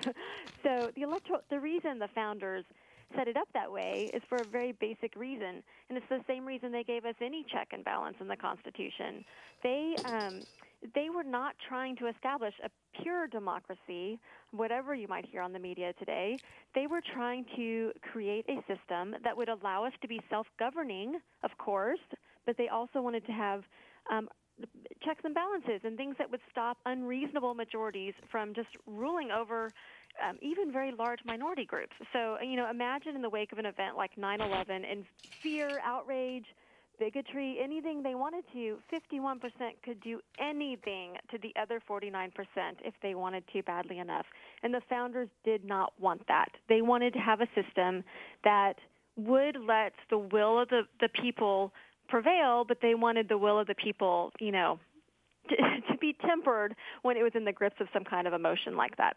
U: So the electoral the reason the founders set it up that way is for a very basic reason, and it's the same reason they gave us any check and balance in the Constitution. They um, they were not trying to establish a pure democracy, whatever you might hear on the media today. They were trying to create a system that would allow us to be self-governing, of course, but they also wanted to have um, checks and balances and things that would stop unreasonable majorities from just ruling over um, even very large minority groups. So, you know, imagine in the wake of an event like nine eleven and fear, outrage, bigotry, anything they wanted to, fifty-one percent could do anything to the other forty-nine percent if they wanted to badly enough. And the founders did not want that. They wanted to have a system that would let the will of the, the people prevail, but they wanted the will of the people, you know, to, to be tempered when it was in the grips of some kind of emotion like that.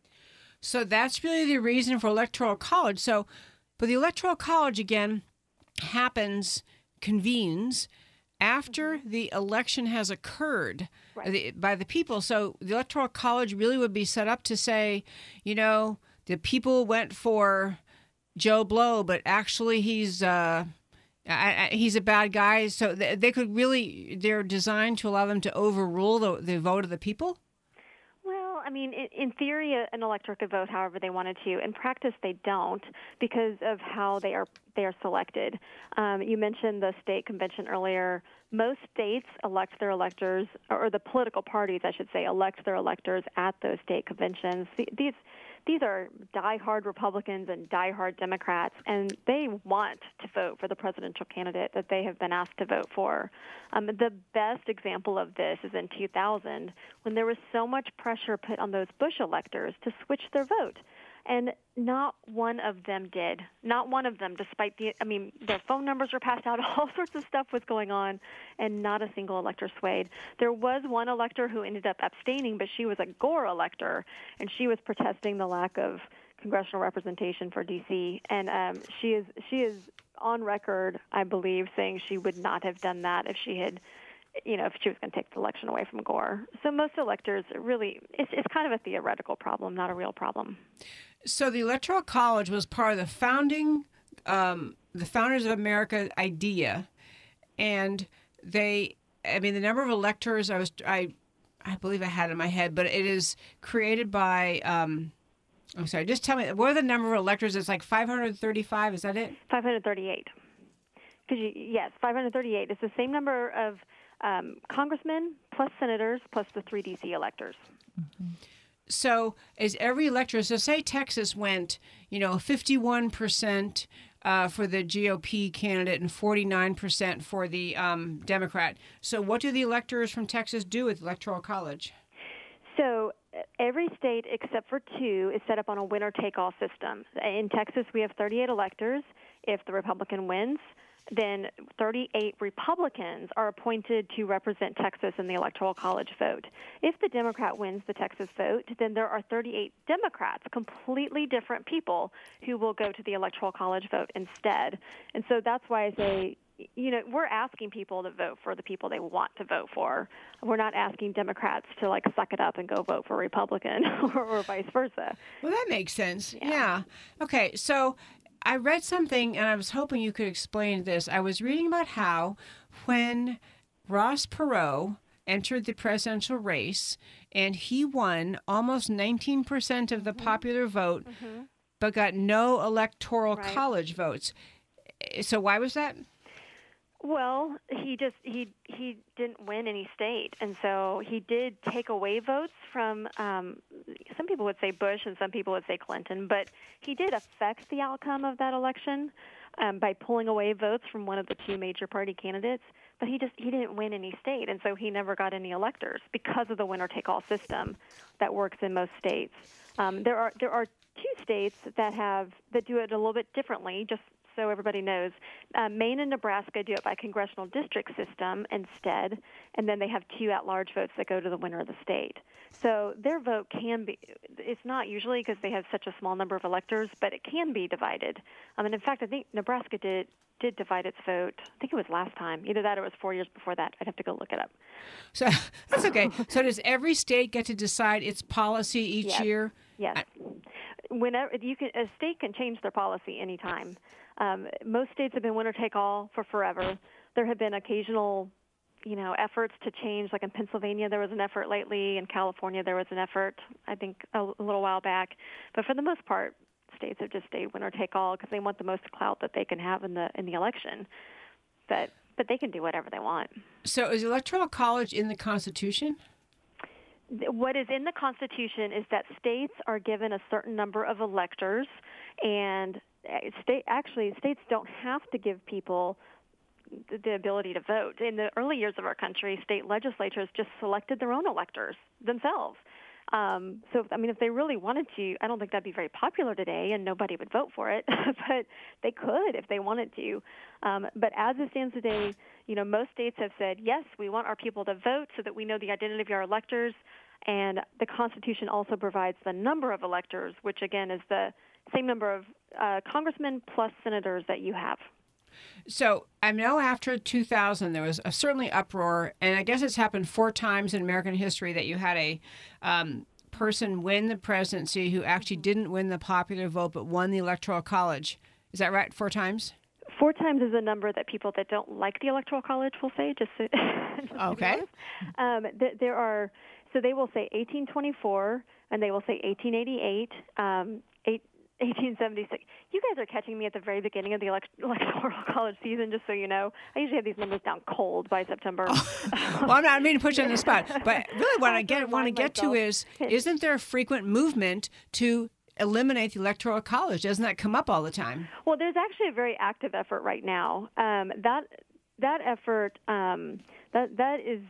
D: So that's really the reason for Electoral College. So, but the Electoral College, again, happens, convenes after mm-hmm. the election has occurred right. the, by the people. So the Electoral College really would be set up to say, you know, the people went for Joe Blow, but actually he's uh, I, I, he's a bad guy. So they, they could really, they're designed to allow them to overrule the, the vote of the people?
U: Well, I mean, in, in theory, an elector could vote however they wanted to. In practice, they don't because of how they are they are selected. Um, you mentioned the state convention earlier. Most states elect their electors, or the political parties, I should say, elect their electors at those state conventions. These these are diehard Republicans and diehard Democrats, and they want to vote for the presidential candidate that they have been asked to vote for. Um, the best example of this is in two thousand, when there was so much pressure put on those Bush electors to switch their vote. And not one of them did. Not one of them, despite the, I mean, their phone numbers were passed out, all sorts of stuff was going on, and not a single elector swayed. There was one elector who ended up abstaining, but she was a Gore elector, and she was protesting the lack of congressional representation for D C, and um, she is she is on record, I believe, saying she would not have done that if she had, you know, if she was going to take the election away from Gore. So most electors really, it's, it's kind of a theoretical problem, not a real problem.
D: So the Electoral College was part of the founding, um, the Founders of America idea, and they, I mean, the number of electors, I was, I, I believe I had in my head, but it is created by, um, I'm sorry, just tell me, what are the number of electors? It's like five hundred thirty-five, is that it?
U: five hundred thirty-eight. Because you, yes, five hundred thirty-eight. It's the same number of um, congressmen plus senators plus the three D C electors.
D: Mm-hmm. So is every elector, so say Texas went, you know, fifty-one percent uh, for the G O P candidate and forty-nine percent for the um, Democrat. So what do the electors from Texas do with the Electoral College?
U: So every state except for two is set up on a winner-take-all system. In Texas, we have thirty-eight electors. If the Republican wins, then thirty-eight Republicans are appointed to represent Texas in the Electoral College vote. If the Democrat wins the Texas vote, then there are thirty-eight Democrats, completely different people, who will go to the Electoral College vote instead. And so that's why I say, you know, we're asking people to vote for the people they want to vote for. We're not asking Democrats to, like, suck it up and go vote for Republican or, or vice versa.
D: Well, that makes sense. Yeah. yeah. Okay, so I read something, and I was hoping you could explain this. I was reading about how when Ross Perot entered the presidential race, and he won almost nineteen percent of the mm-hmm. popular vote, mm-hmm. but got no electoral right. college votes. So why was that?
U: Well, he just he he didn't win any state, and so he did take away votes from um, some people would say Bush and some people would say Clinton, but he did affect the outcome of that election um, by pulling away votes from one of the two major party candidates. But he just he didn't win any state, and so he never got any electors because of the winner-take-all system that works in most states. Um, there are there are two states that have that do it a little bit differently, just so everybody knows, uh, Maine and Nebraska do it by congressional district system instead, and then they have two at-large votes that go to the winner of the state. So their vote can be, it's not usually because they have such a small number of electors, but it can be divided. Um, and in fact, I think Nebraska did did divide its vote. I think it was last time. Either that or it was four years before that. I'd have to go look it up.
D: So that's okay. So does every state get to decide its policy each
U: Yes.
D: year?
U: Yes. Whenever you can, a state can change their policy anytime. Um, most states have been winner take all for forever. There have been occasional, you know, efforts to change. Like in Pennsylvania, there was an effort lately. In California, there was an effort, I think, a, a little while back. But for the most part, states have just stayed winner take all because they want the most clout that they can have in the in the election. But but they can do whatever they want.
D: So is the Electoral College in the Constitution?
U: What is in the Constitution is that states are given a certain number of electors, and state actually states don't have to give people the- the ability to vote. In the early years of our country, state legislatures just selected their own electors themselves. Um, so, I mean, if they really wanted to, I don't think that'd be very popular today, and nobody would vote for it. But they could if they wanted to. Um, but as it stands today, you know, most states have said, yes, we want our people to vote so that we know the identity of our electors. And the Constitution also provides the number of electors, which again is the same number of uh, congressmen plus senators that you have.
D: So I know after two thousand there was a certainly uproar, and I guess it's happened four times in American history that you had a um, person win the presidency who actually didn't win the popular vote but won the Electoral College. Is that right? Four times?
U: Four times is a number that people that don't like the Electoral College will say. Just, so, just
D: okay.
U: Um, th- there are so they will say eighteen twenty-four, and they will say eighteen eighty-eight, um, eight, eighteen seventy-six. You guys are catching me at the very beginning of the elect- Electoral College season, just so you know. I usually have these numbers down cold by September.
D: Well, I'm not I mean to put you on the spot, but really what I get want to get to is, isn't there a frequent movement to eliminate the Electoral College? Doesn't that come up all the time?
U: Well, there's actually a very active effort right now. Um, that that effort um, that that is.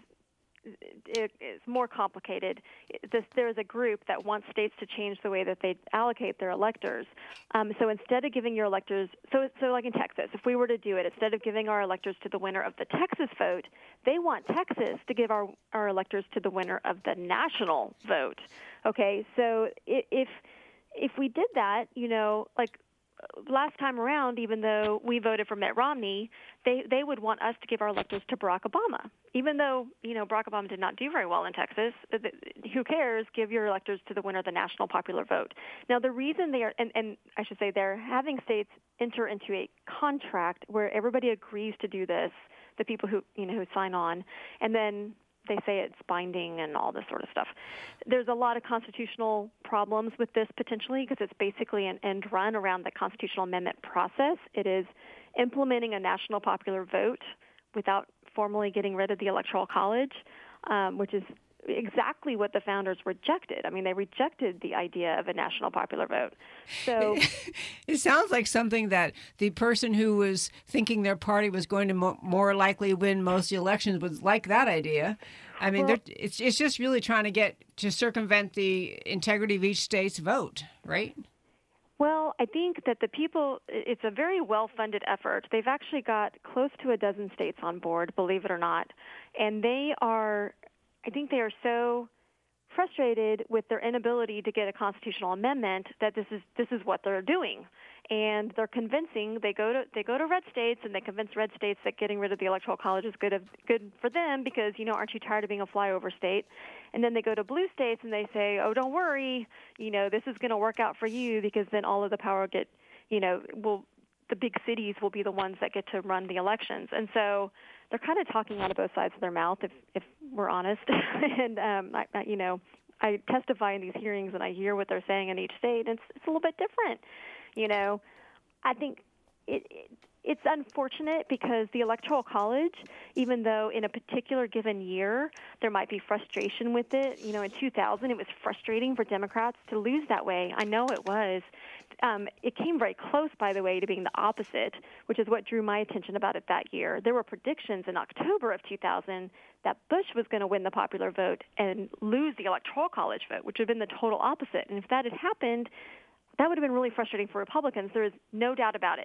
U: It is more complicated. This, there's a group that wants states to change the way that they allocate their electors. Um, so instead of giving your electors, so so like in Texas, if we were to do it, instead of giving our electors to the winner of the Texas vote, they want Texas to give our our electors to the winner of the national vote. Okay, so i- if if we did that, you know, like. Last time around, even though we voted for Mitt Romney, they, they would want us to give our electors to Barack Obama. Even though, you know, Barack Obama did not do very well in Texas, who cares? Give your electors to the winner of the national popular vote. Now, the reason they are, and, and I should say they're having states enter into a contract where everybody agrees to do this, the people who, you know, who sign on, and then they say it's binding and all this sort of stuff. There's a lot of constitutional problems with this potentially because it's basically an end run around the constitutional amendment process. It is implementing a national popular vote without formally getting rid of the Electoral College, um, which is exactly what the founders rejected. I mean, they rejected the idea of a national popular vote. So
D: it sounds like something that the person who was thinking their party was going to mo- more likely win most of the elections would like that idea. I mean,
U: Well-
D: they're it's it's just really trying to get to circumvent the integrity of each state's vote, right?
U: Well, I think that the people, it's a very well-funded effort. They've actually got close to a dozen states on board, believe it or not. And they are, I think they are so frustrated with their inability to get a constitutional amendment that this is this is what they're doing. And they're convincing, they go to they go to red states and they convince red states that getting rid of the Electoral College is good of, good for them because, you know, aren't you tired of being a flyover state? And then they go to blue states and they say, oh, don't worry, you know, this is going to work out for you because then all of the power get, you know, will the big cities will be the ones that get to run the elections. And so they're kind of talking out of both sides of their mouth, if if we're honest. and, um, I, I, you know, I testify in these hearings and I hear what they're saying in each state, and it's, it's a little bit different. You know, I think it, it it's unfortunate because the Electoral College, even though in a particular given year there might be frustration with it, you know, in two thousand it was frustrating for Democrats to lose that way. I know it was. Um, it came very close, by the way, to being the opposite, which is what drew my attention about it that year. There were predictions in October of two thousand that Bush was going to win the popular vote and lose the Electoral College vote, which would have been the total opposite. And if that had happened, that would have been really frustrating for Republicans. There is no doubt about it.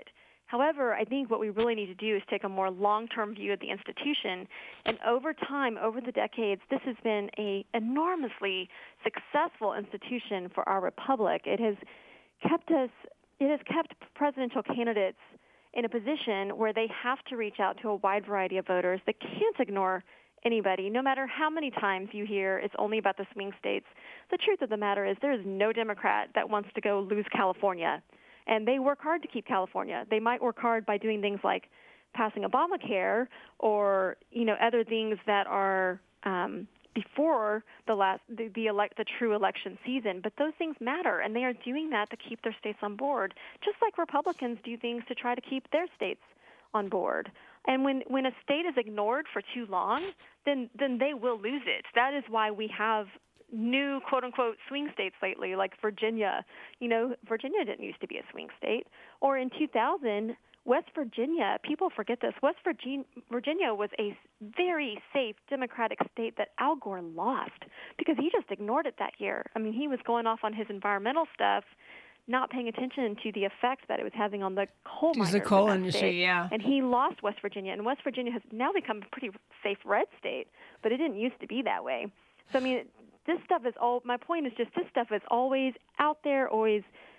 U: However, I think what we really need to do is take a more long-term view of the institution. And over time, over the decades, this has been a enormously successful institution for our republic. It has kept us, it has kept presidential candidates in a position where they have to reach out to a wide variety of voters. They can't ignore anybody, no matter how many times you hear it's only about the swing states. The truth of the matter is there is no Democrat that wants to go lose California. And they work hard to keep California. They might work hard by doing things like passing Obamacare or, you know, other things that are um, before the last the the, elect, the true election season. But those things matter, and they are doing that to keep their states on board, just like Republicans do things to try to keep their states on board. And when, when a state is ignored for too long, then then they will lose it. That is why we have new quote-unquote swing states lately, like Virginia. You know, Virginia didn't used to be a swing state. Or in two thousand, West Virginia, people forget this, West Virginia, Virginia was a very safe Democratic state that Al Gore lost because he just ignored it that year. I mean, he was going off on his environmental stuff, not paying attention to the effect that it was having on the coal miners.
D: The coal
U: in that
D: industry,
U: state.
D: yeah.
U: And he lost West Virginia, and West Virginia has now become a pretty safe red state, but it didn't used to be that way. So, I mean, this stuff is all, my point is just this stuff is always out there, always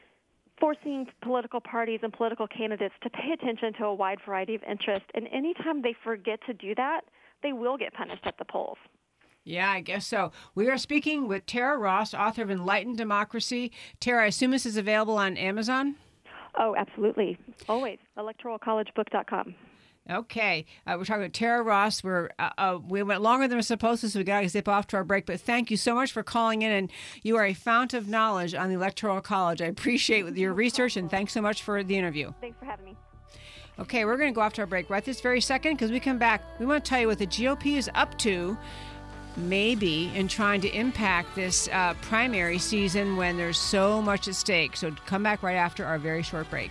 U: forcing political parties and political candidates to pay attention to a wide variety of interests. And anytime they forget to do that, they will get punished at the polls.
D: Yeah, I guess so. We are speaking with Tara Ross, author of Enlightened Democracy. Tara, I assume this is available on Amazon?
U: Oh, absolutely. Always. electoral college book dot com.
D: Okay. Uh, we're talking with Tara Ross. We're, uh, uh, we went longer than we're supposed to, so we got to zip off to our break. But thank you so much for calling in, and you are a fount of knowledge on the Electoral College. I appreciate your research, and thanks so much for the interview.
U: Thanks for having me.
D: Okay, we're going to go off to our break right this very second, because we come back, we want to tell you what the G O P is up to, maybe in trying to impact this uh, primary season when there's so much at stake. So come back right after our very short break.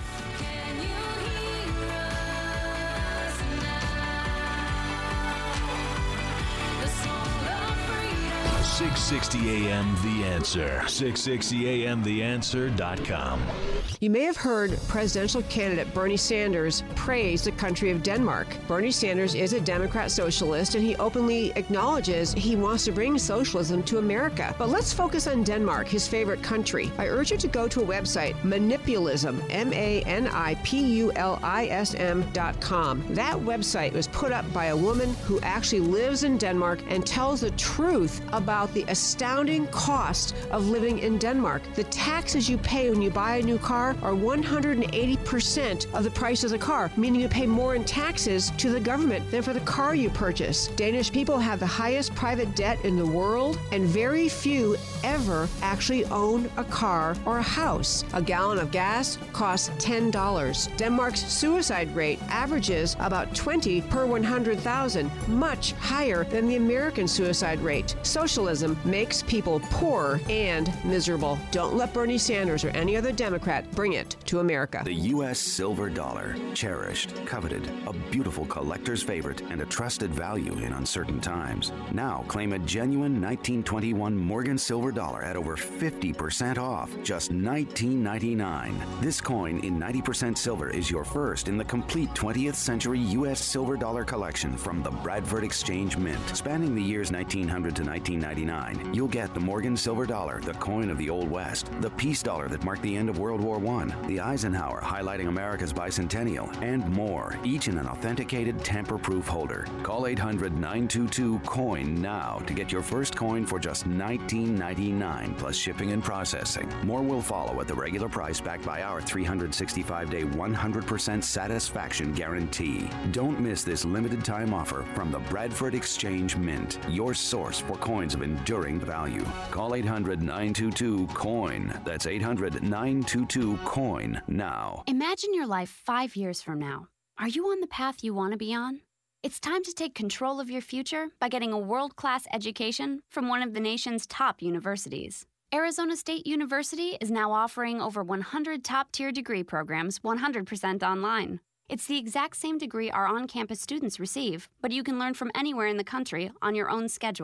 A: six sixty A M The Answer. six sixty A M the answer dot com.
B: You may have heard presidential candidate Bernie Sanders praise the country of Denmark. Bernie Sanders is a Democrat socialist, and he openly acknowledges he wants to bring socialism to America. But let's focus on Denmark, his favorite country. I urge you to go to a website, Manipulism, M A N I P U L I S M dot com. That website was put up by a woman who actually lives in Denmark and tells the truth about the astounding cost of living in Denmark. The taxes you pay when you buy a new car are one hundred eighty percent of the price of the car, meaning you pay more in taxes to the government than for the car you purchase. Danish people have the highest private debt in the world, and very few ever actually own a car or a house. A gallon of gas costs ten dollars. Denmark's suicide rate averages about twenty per one hundred thousand, much higher than the American suicide rate. Socialism makes people poor and miserable. Don't let Bernie Sanders or any other Democrat bring it to America.
V: The U S silver dollar. Cherished, coveted, a beautiful collector's favorite, and a trusted value in uncertain times. Now claim a genuine nineteen twenty-one Morgan silver dollar at over fifty percent off, just nineteen ninety-nine. This coin in ninety percent silver is your first in the complete twentieth century U S silver dollar collection from the Bradford Exchange Mint. Spanning the years nineteen hundred to nineteen ninety-nine, you'll get the Morgan silver dollar, the coin of the Old West, the peace dollar that marked the end of World War One, the Eisenhower highlighting America's bicentennial, and more, each in an authenticated tamper-proof holder. Call eight hundred nine two two COIN now to get your first coin for just nineteen ninety-nine plus shipping and processing. More will follow at the regular price, backed by our three hundred sixty-five day one hundred percent satisfaction guarantee. Don't miss this limited time offer from the Bradford Exchange Mint, your source for coins of enduring value. Call eight hundred nine two two COIN. That's eight hundred nine two two COIN now.
W: Imagine your life five years from now. Are you on the path you want to be on? It's time to take control of your future by getting a world-class education from one of the nation's top universities. Arizona State University is now offering over one hundred top-tier degree programs one hundred percent online. It's the exact same degree our on-campus students receive, but you can learn from anywhere in the country on your own schedule.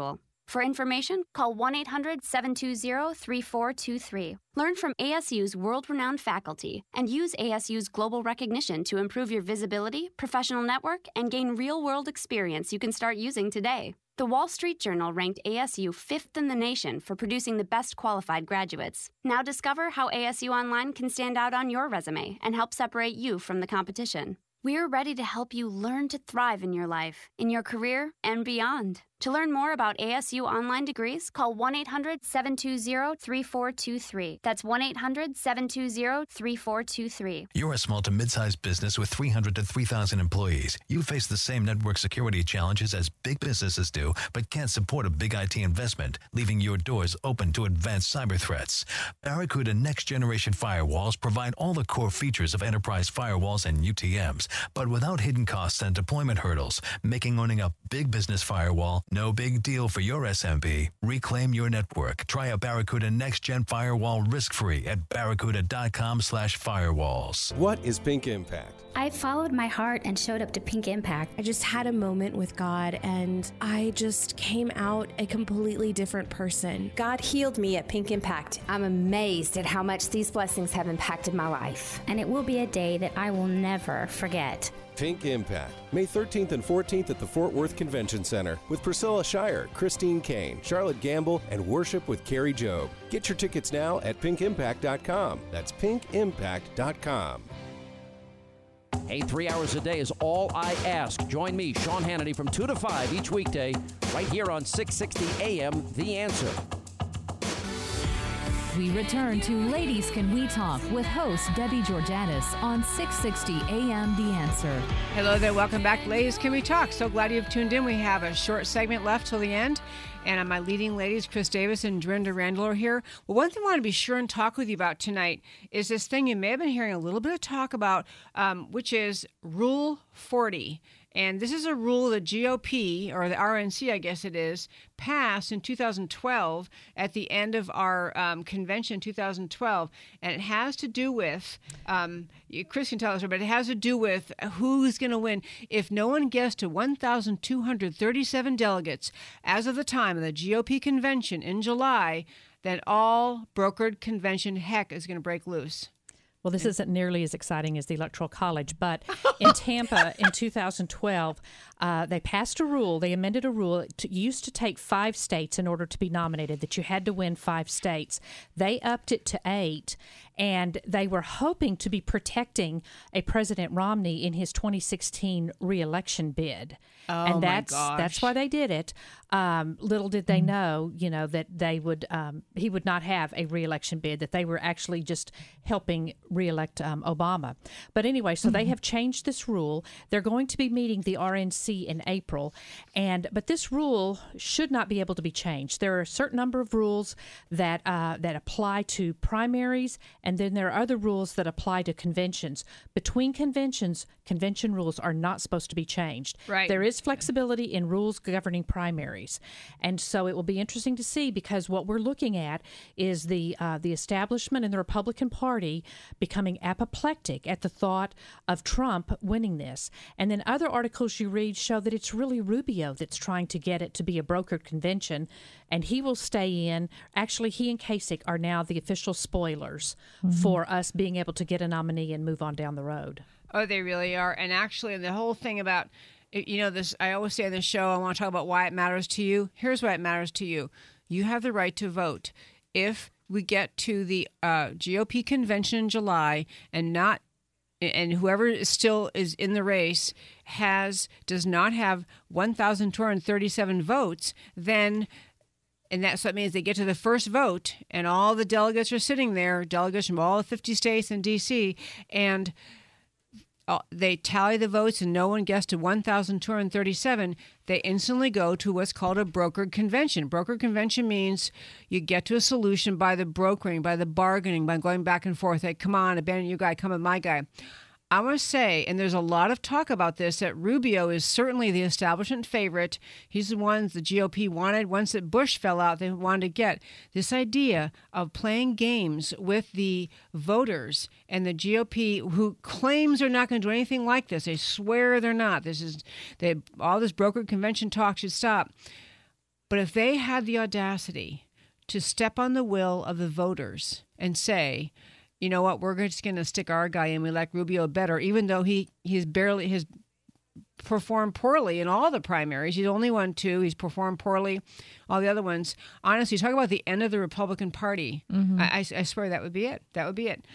W: For information, call one eight hundred seven two zero three four two three. Learn from A S U's world-renowned faculty and use A S U's global recognition to improve your visibility, professional network, and gain real-world experience you can start using today. The Wall Street Journal ranked A S U fifth in the nation for producing the best qualified graduates. Now discover how A S U Online can stand out on your resume and help separate you from the competition. We're ready to help you learn to thrive in your life, in your career, and beyond. To learn more about A S U online degrees, call one eight hundred seven two zero three four two three. That's one eight hundred seven two zero three four two three.
G: You're a small to mid-sized business with three hundred to three thousand employees. You face the same network security challenges as big businesses do, but can't support a big I T investment, leaving your doors open to advanced cyber threats. Barracuda next-generation firewalls provide all the core features of enterprise firewalls and U T Ms, but without hidden costs and deployment hurdles, making owning a big business firewall no big deal for your S M B. Reclaim your network. Try a Barracuda next-gen firewall risk-free at barracuda.com slash firewalls.
H: What is Pink Impact?
I: I followed my heart and showed up to Pink Impact.
C: I just had a moment with God, and I just came out a completely different person.
X: God healed me at Pink Impact. I'm amazed at how much these blessings have impacted my life.
I: And it will be a day that I will never forget.
H: Pink Impact, May thirteenth and fourteenth at the Fort Worth Convention Center with Priscilla Shire, Christine Kane, Charlotte Gamble, and Worship with Carrie Job. Get your tickets now at pink impact dot com. That's pink impact dot com.
Y: Hey, three hours a day is all I ask. Join me, Sean Hannity, from two to five each weekday, right here on six sixty A M, The Answer.
Q: We return to Ladies Can We Talk with host Debbie Georgatos on six sixty A M The Answer.
D: Hello there. Welcome back, Ladies Can We Talk. So glad you've tuned in. We have a short segment left till the end. And my leading ladies, Chris Davis and Dorinda Randall, are here. Well, one thing I want to be sure and talk with you about tonight is this thing you may have been hearing a little bit of talk about, um, which is Rule forty. And this is a rule the G O P, or the R N C, I guess it is, passed in two thousand twelve at the end of our um, convention in two thousand twelve. And it has to do with, um, Chris can tell us, but it has to do with who's going to win. If no one gets to one thousand two hundred thirty-seven delegates as of the time of the G O P convention in July, then all brokered convention heck is going to break loose.
E: Well, this isn't nearly as exciting as the Electoral College, but in Tampa in two thousand twelve, uh, they passed a rule. They amended a rule. It used to take five states in order to be nominated, that you had to win five states. They upped it to eight, and they were hoping to be protecting a President Romney in his twenty sixteen reelection bid.
D: Oh,
E: and that's,
D: my gosh.
E: that's why they did it. Um, little did they know, you know, that they would um, he would not have a reelection bid, that they were actually just helping reelect um, Obama. But anyway, so mm-hmm. they have changed this rule. They're going to be meeting the R N C in April, and but this rule should not be able to be changed. There are a certain number of rules that uh, that apply to primaries, and then there are other rules that apply to conventions. Between conventions, convention rules are not supposed to be changed.
D: Right.
E: There is flexibility in rules governing primaries, and so it will be interesting to see, because what we're looking at is the uh, the establishment in the Republican Party becoming apoplectic at the thought of Trump winning this. And then other articles you read show that it's really Rubio that's trying to get it to be a brokered convention, and he will stay in. Actually, he and Kasich are now the official spoilers mm-hmm. for us being able to get a nominee and move on down the road.
D: Oh, they really are. And actually, the whole thing about, you know, this, I always say on this show, I want to talk about why it matters to you. Here's why it matters to you. You have the right to vote. If we get to the uh, G O P convention in July and not, and whoever is still is in the race has does not have one thousand two hundred thirty-seven votes, then, and that, so that means they get to the first vote and all the delegates are sitting there, delegates from all the fifty states and D C, and Uh, they tally the votes and no one gets to one thousand two hundred thirty-seven, they instantly go to what's called a brokered convention. Brokered convention means you get to a solution by the brokering, by the bargaining, by going back and forth. Like, come on, abandon your guy, come with my guy. I want to say, and there's a lot of talk about this, that Rubio is certainly the establishment favorite. He's the one the G O P wanted. Once that Bush fell out, they wanted to get this idea of playing games with the voters, and the G O P, who claims they're not going to do anything like this. They swear they're not. This is they all this brokered convention talk should stop. But if they had the audacity to step on the will of the voters and say, you know what, we're just going to stick our guy in, we like Rubio better, even though he he's barely has performed poorly in all the primaries. He's only won two. He's performed poorly. All the other ones. Honestly, talk about the end of the Republican Party.
F: Mm-hmm.
D: I, I, I swear that would be it. That would be it.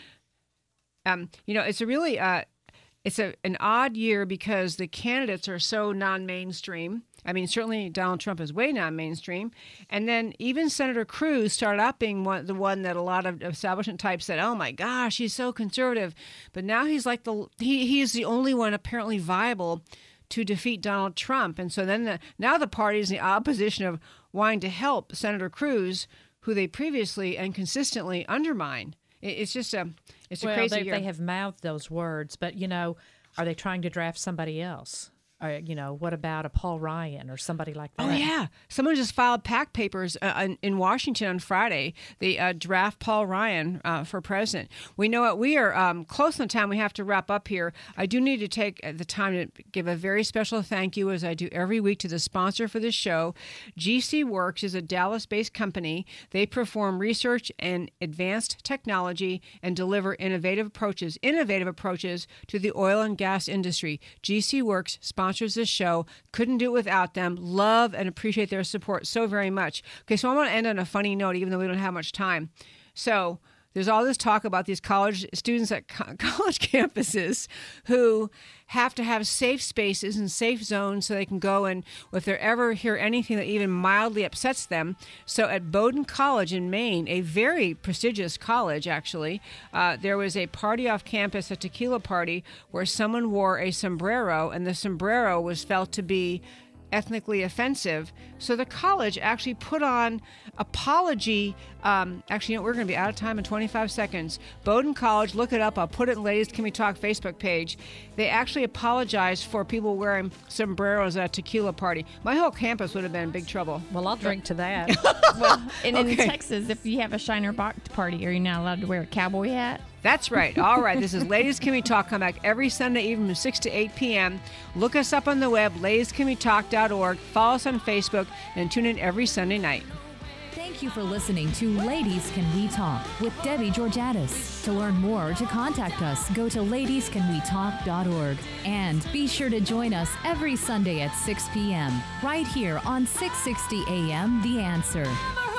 D: Um, you know, it's a really uh, it's a an odd year because the candidates are so non-mainstream. I mean, certainly Donald Trump is way non-mainstream. And then even Senator Cruz started out being one, the one that a lot of establishment types said, oh, my gosh, he's so conservative. But now he's like the he he's the only one apparently viable to defeat Donald Trump. And so then the, now the party is in the opposition of wanting to help Senator Cruz, who they previously and consistently undermine. It, it's just a it's
E: well,
D: a crazy
E: they,
D: year.
E: They have mouthed those words, but, you know, are they trying to draft somebody else? Or, you know, what about a Paul Ryan or somebody like that?
D: Oh, yeah. Someone just filed PAC papers uh, in, in Washington on Friday. They uh, draft Paul Ryan uh, for president. We know it. We are um, close on time. We have to wrap up here. I do need to take the time to give a very special thank you, as I do every week, to the sponsor for this show. G C Works is a Dallas-based company. They perform research and advanced technology and deliver innovative approaches, innovative approaches to the oil and gas industry. G C Works sponsors sponsors this show. Couldn't do it without them. Love and appreciate their support so very much. Okay, so I want to end on a funny note, even though we don't have much time. So there's all this talk about these college students at co- college campuses who have to have safe spaces and safe zones so they can go and if they ever hear anything that even mildly upsets them. So at Bowdoin College in Maine, a very prestigious college actually, uh, there was a party off campus, a tequila party, where someone wore a sombrero, and the sombrero was felt to be ethnically offensive. So the college actually put on apology. Um, actually, you know, we're going to be out of time in twenty-five seconds. Bowdoin College, look it up. I'll put it in Ladies Can We Talk Facebook page. They actually apologized for people wearing sombreros at a tequila party. My whole campus would have been in big trouble.
E: Well, I'll drink to that.
F: Well, and
D: Okay.
F: in Texas, if you have a Shiner Box party, are you not allowed to wear a cowboy hat?
D: That's right. All right. This is Ladies Can We Talk. Come back every Sunday evening from six to eight p.m. Look us up on the web, ladies can we talk dot org. Follow us on Facebook and tune in every Sunday night.
Q: Thank you for listening to Ladies Can We Talk with Debbie Georgatos. To learn more or to contact us, go to ladies can we talk dot org. And be sure to join us every Sunday at six p.m. right here on six sixty A M The Answer.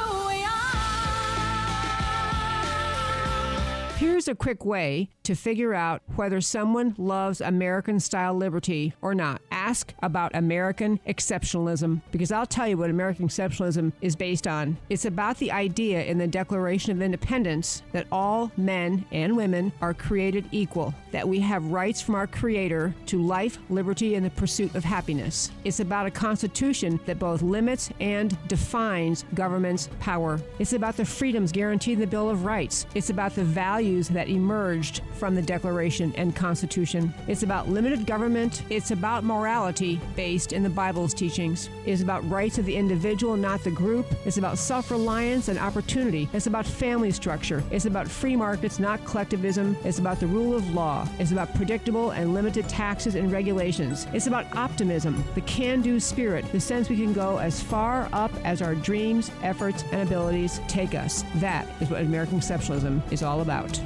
B: Here's a quick way to figure out whether someone loves American-style liberty or not. Ask about American exceptionalism, because I'll tell you what American exceptionalism is based on. It's about the idea in the Declaration of Independence that all men and women are created equal, that we have rights from our Creator to life, liberty, and the pursuit of happiness. It's about a Constitution that both limits and defines government's power. It's about the freedoms guaranteed in the Bill of Rights. It's about the values that emerged from the Declaration and Constitution. It's about limited government. It's about morality based in the Bible's teachings. It's about rights of the individual, not the group. It's about self-reliance and opportunity. It's about family structure. It's about free markets, not collectivism. It's about the rule of law. It's about predictable and limited taxes and regulations. It's about optimism, the can-do spirit, the sense we can go as far up as our dreams, efforts, and abilities take us. That is what American exceptionalism is all about.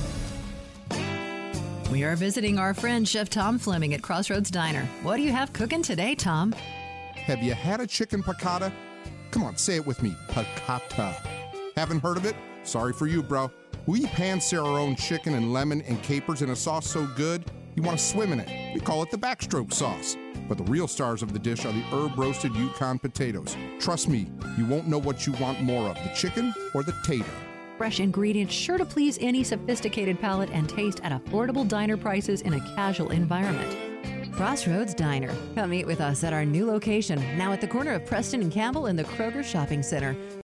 J: We are visiting our friend Chef Tom Fleming at Crossroads Diner. What do you have cooking today, Tom?
K: Have you had a chicken piccata? Come on, say it with me. Piccata. Haven't heard of it? Sorry for you, bro. We pan-sear our own chicken and lemon and capers in a sauce so good, you want to swim in it. We call it the backstroke sauce. But the real stars of the dish are the herb-roasted Yukon potatoes. Trust me, you won't know what you want more of, the chicken or the tater.
J: Fresh ingredients sure to please any sophisticated palate and taste at affordable diner prices in a casual environment. Crossroads Diner. Come eat with us at our new location, now at the corner of Preston and Campbell in the Kroger Shopping Center.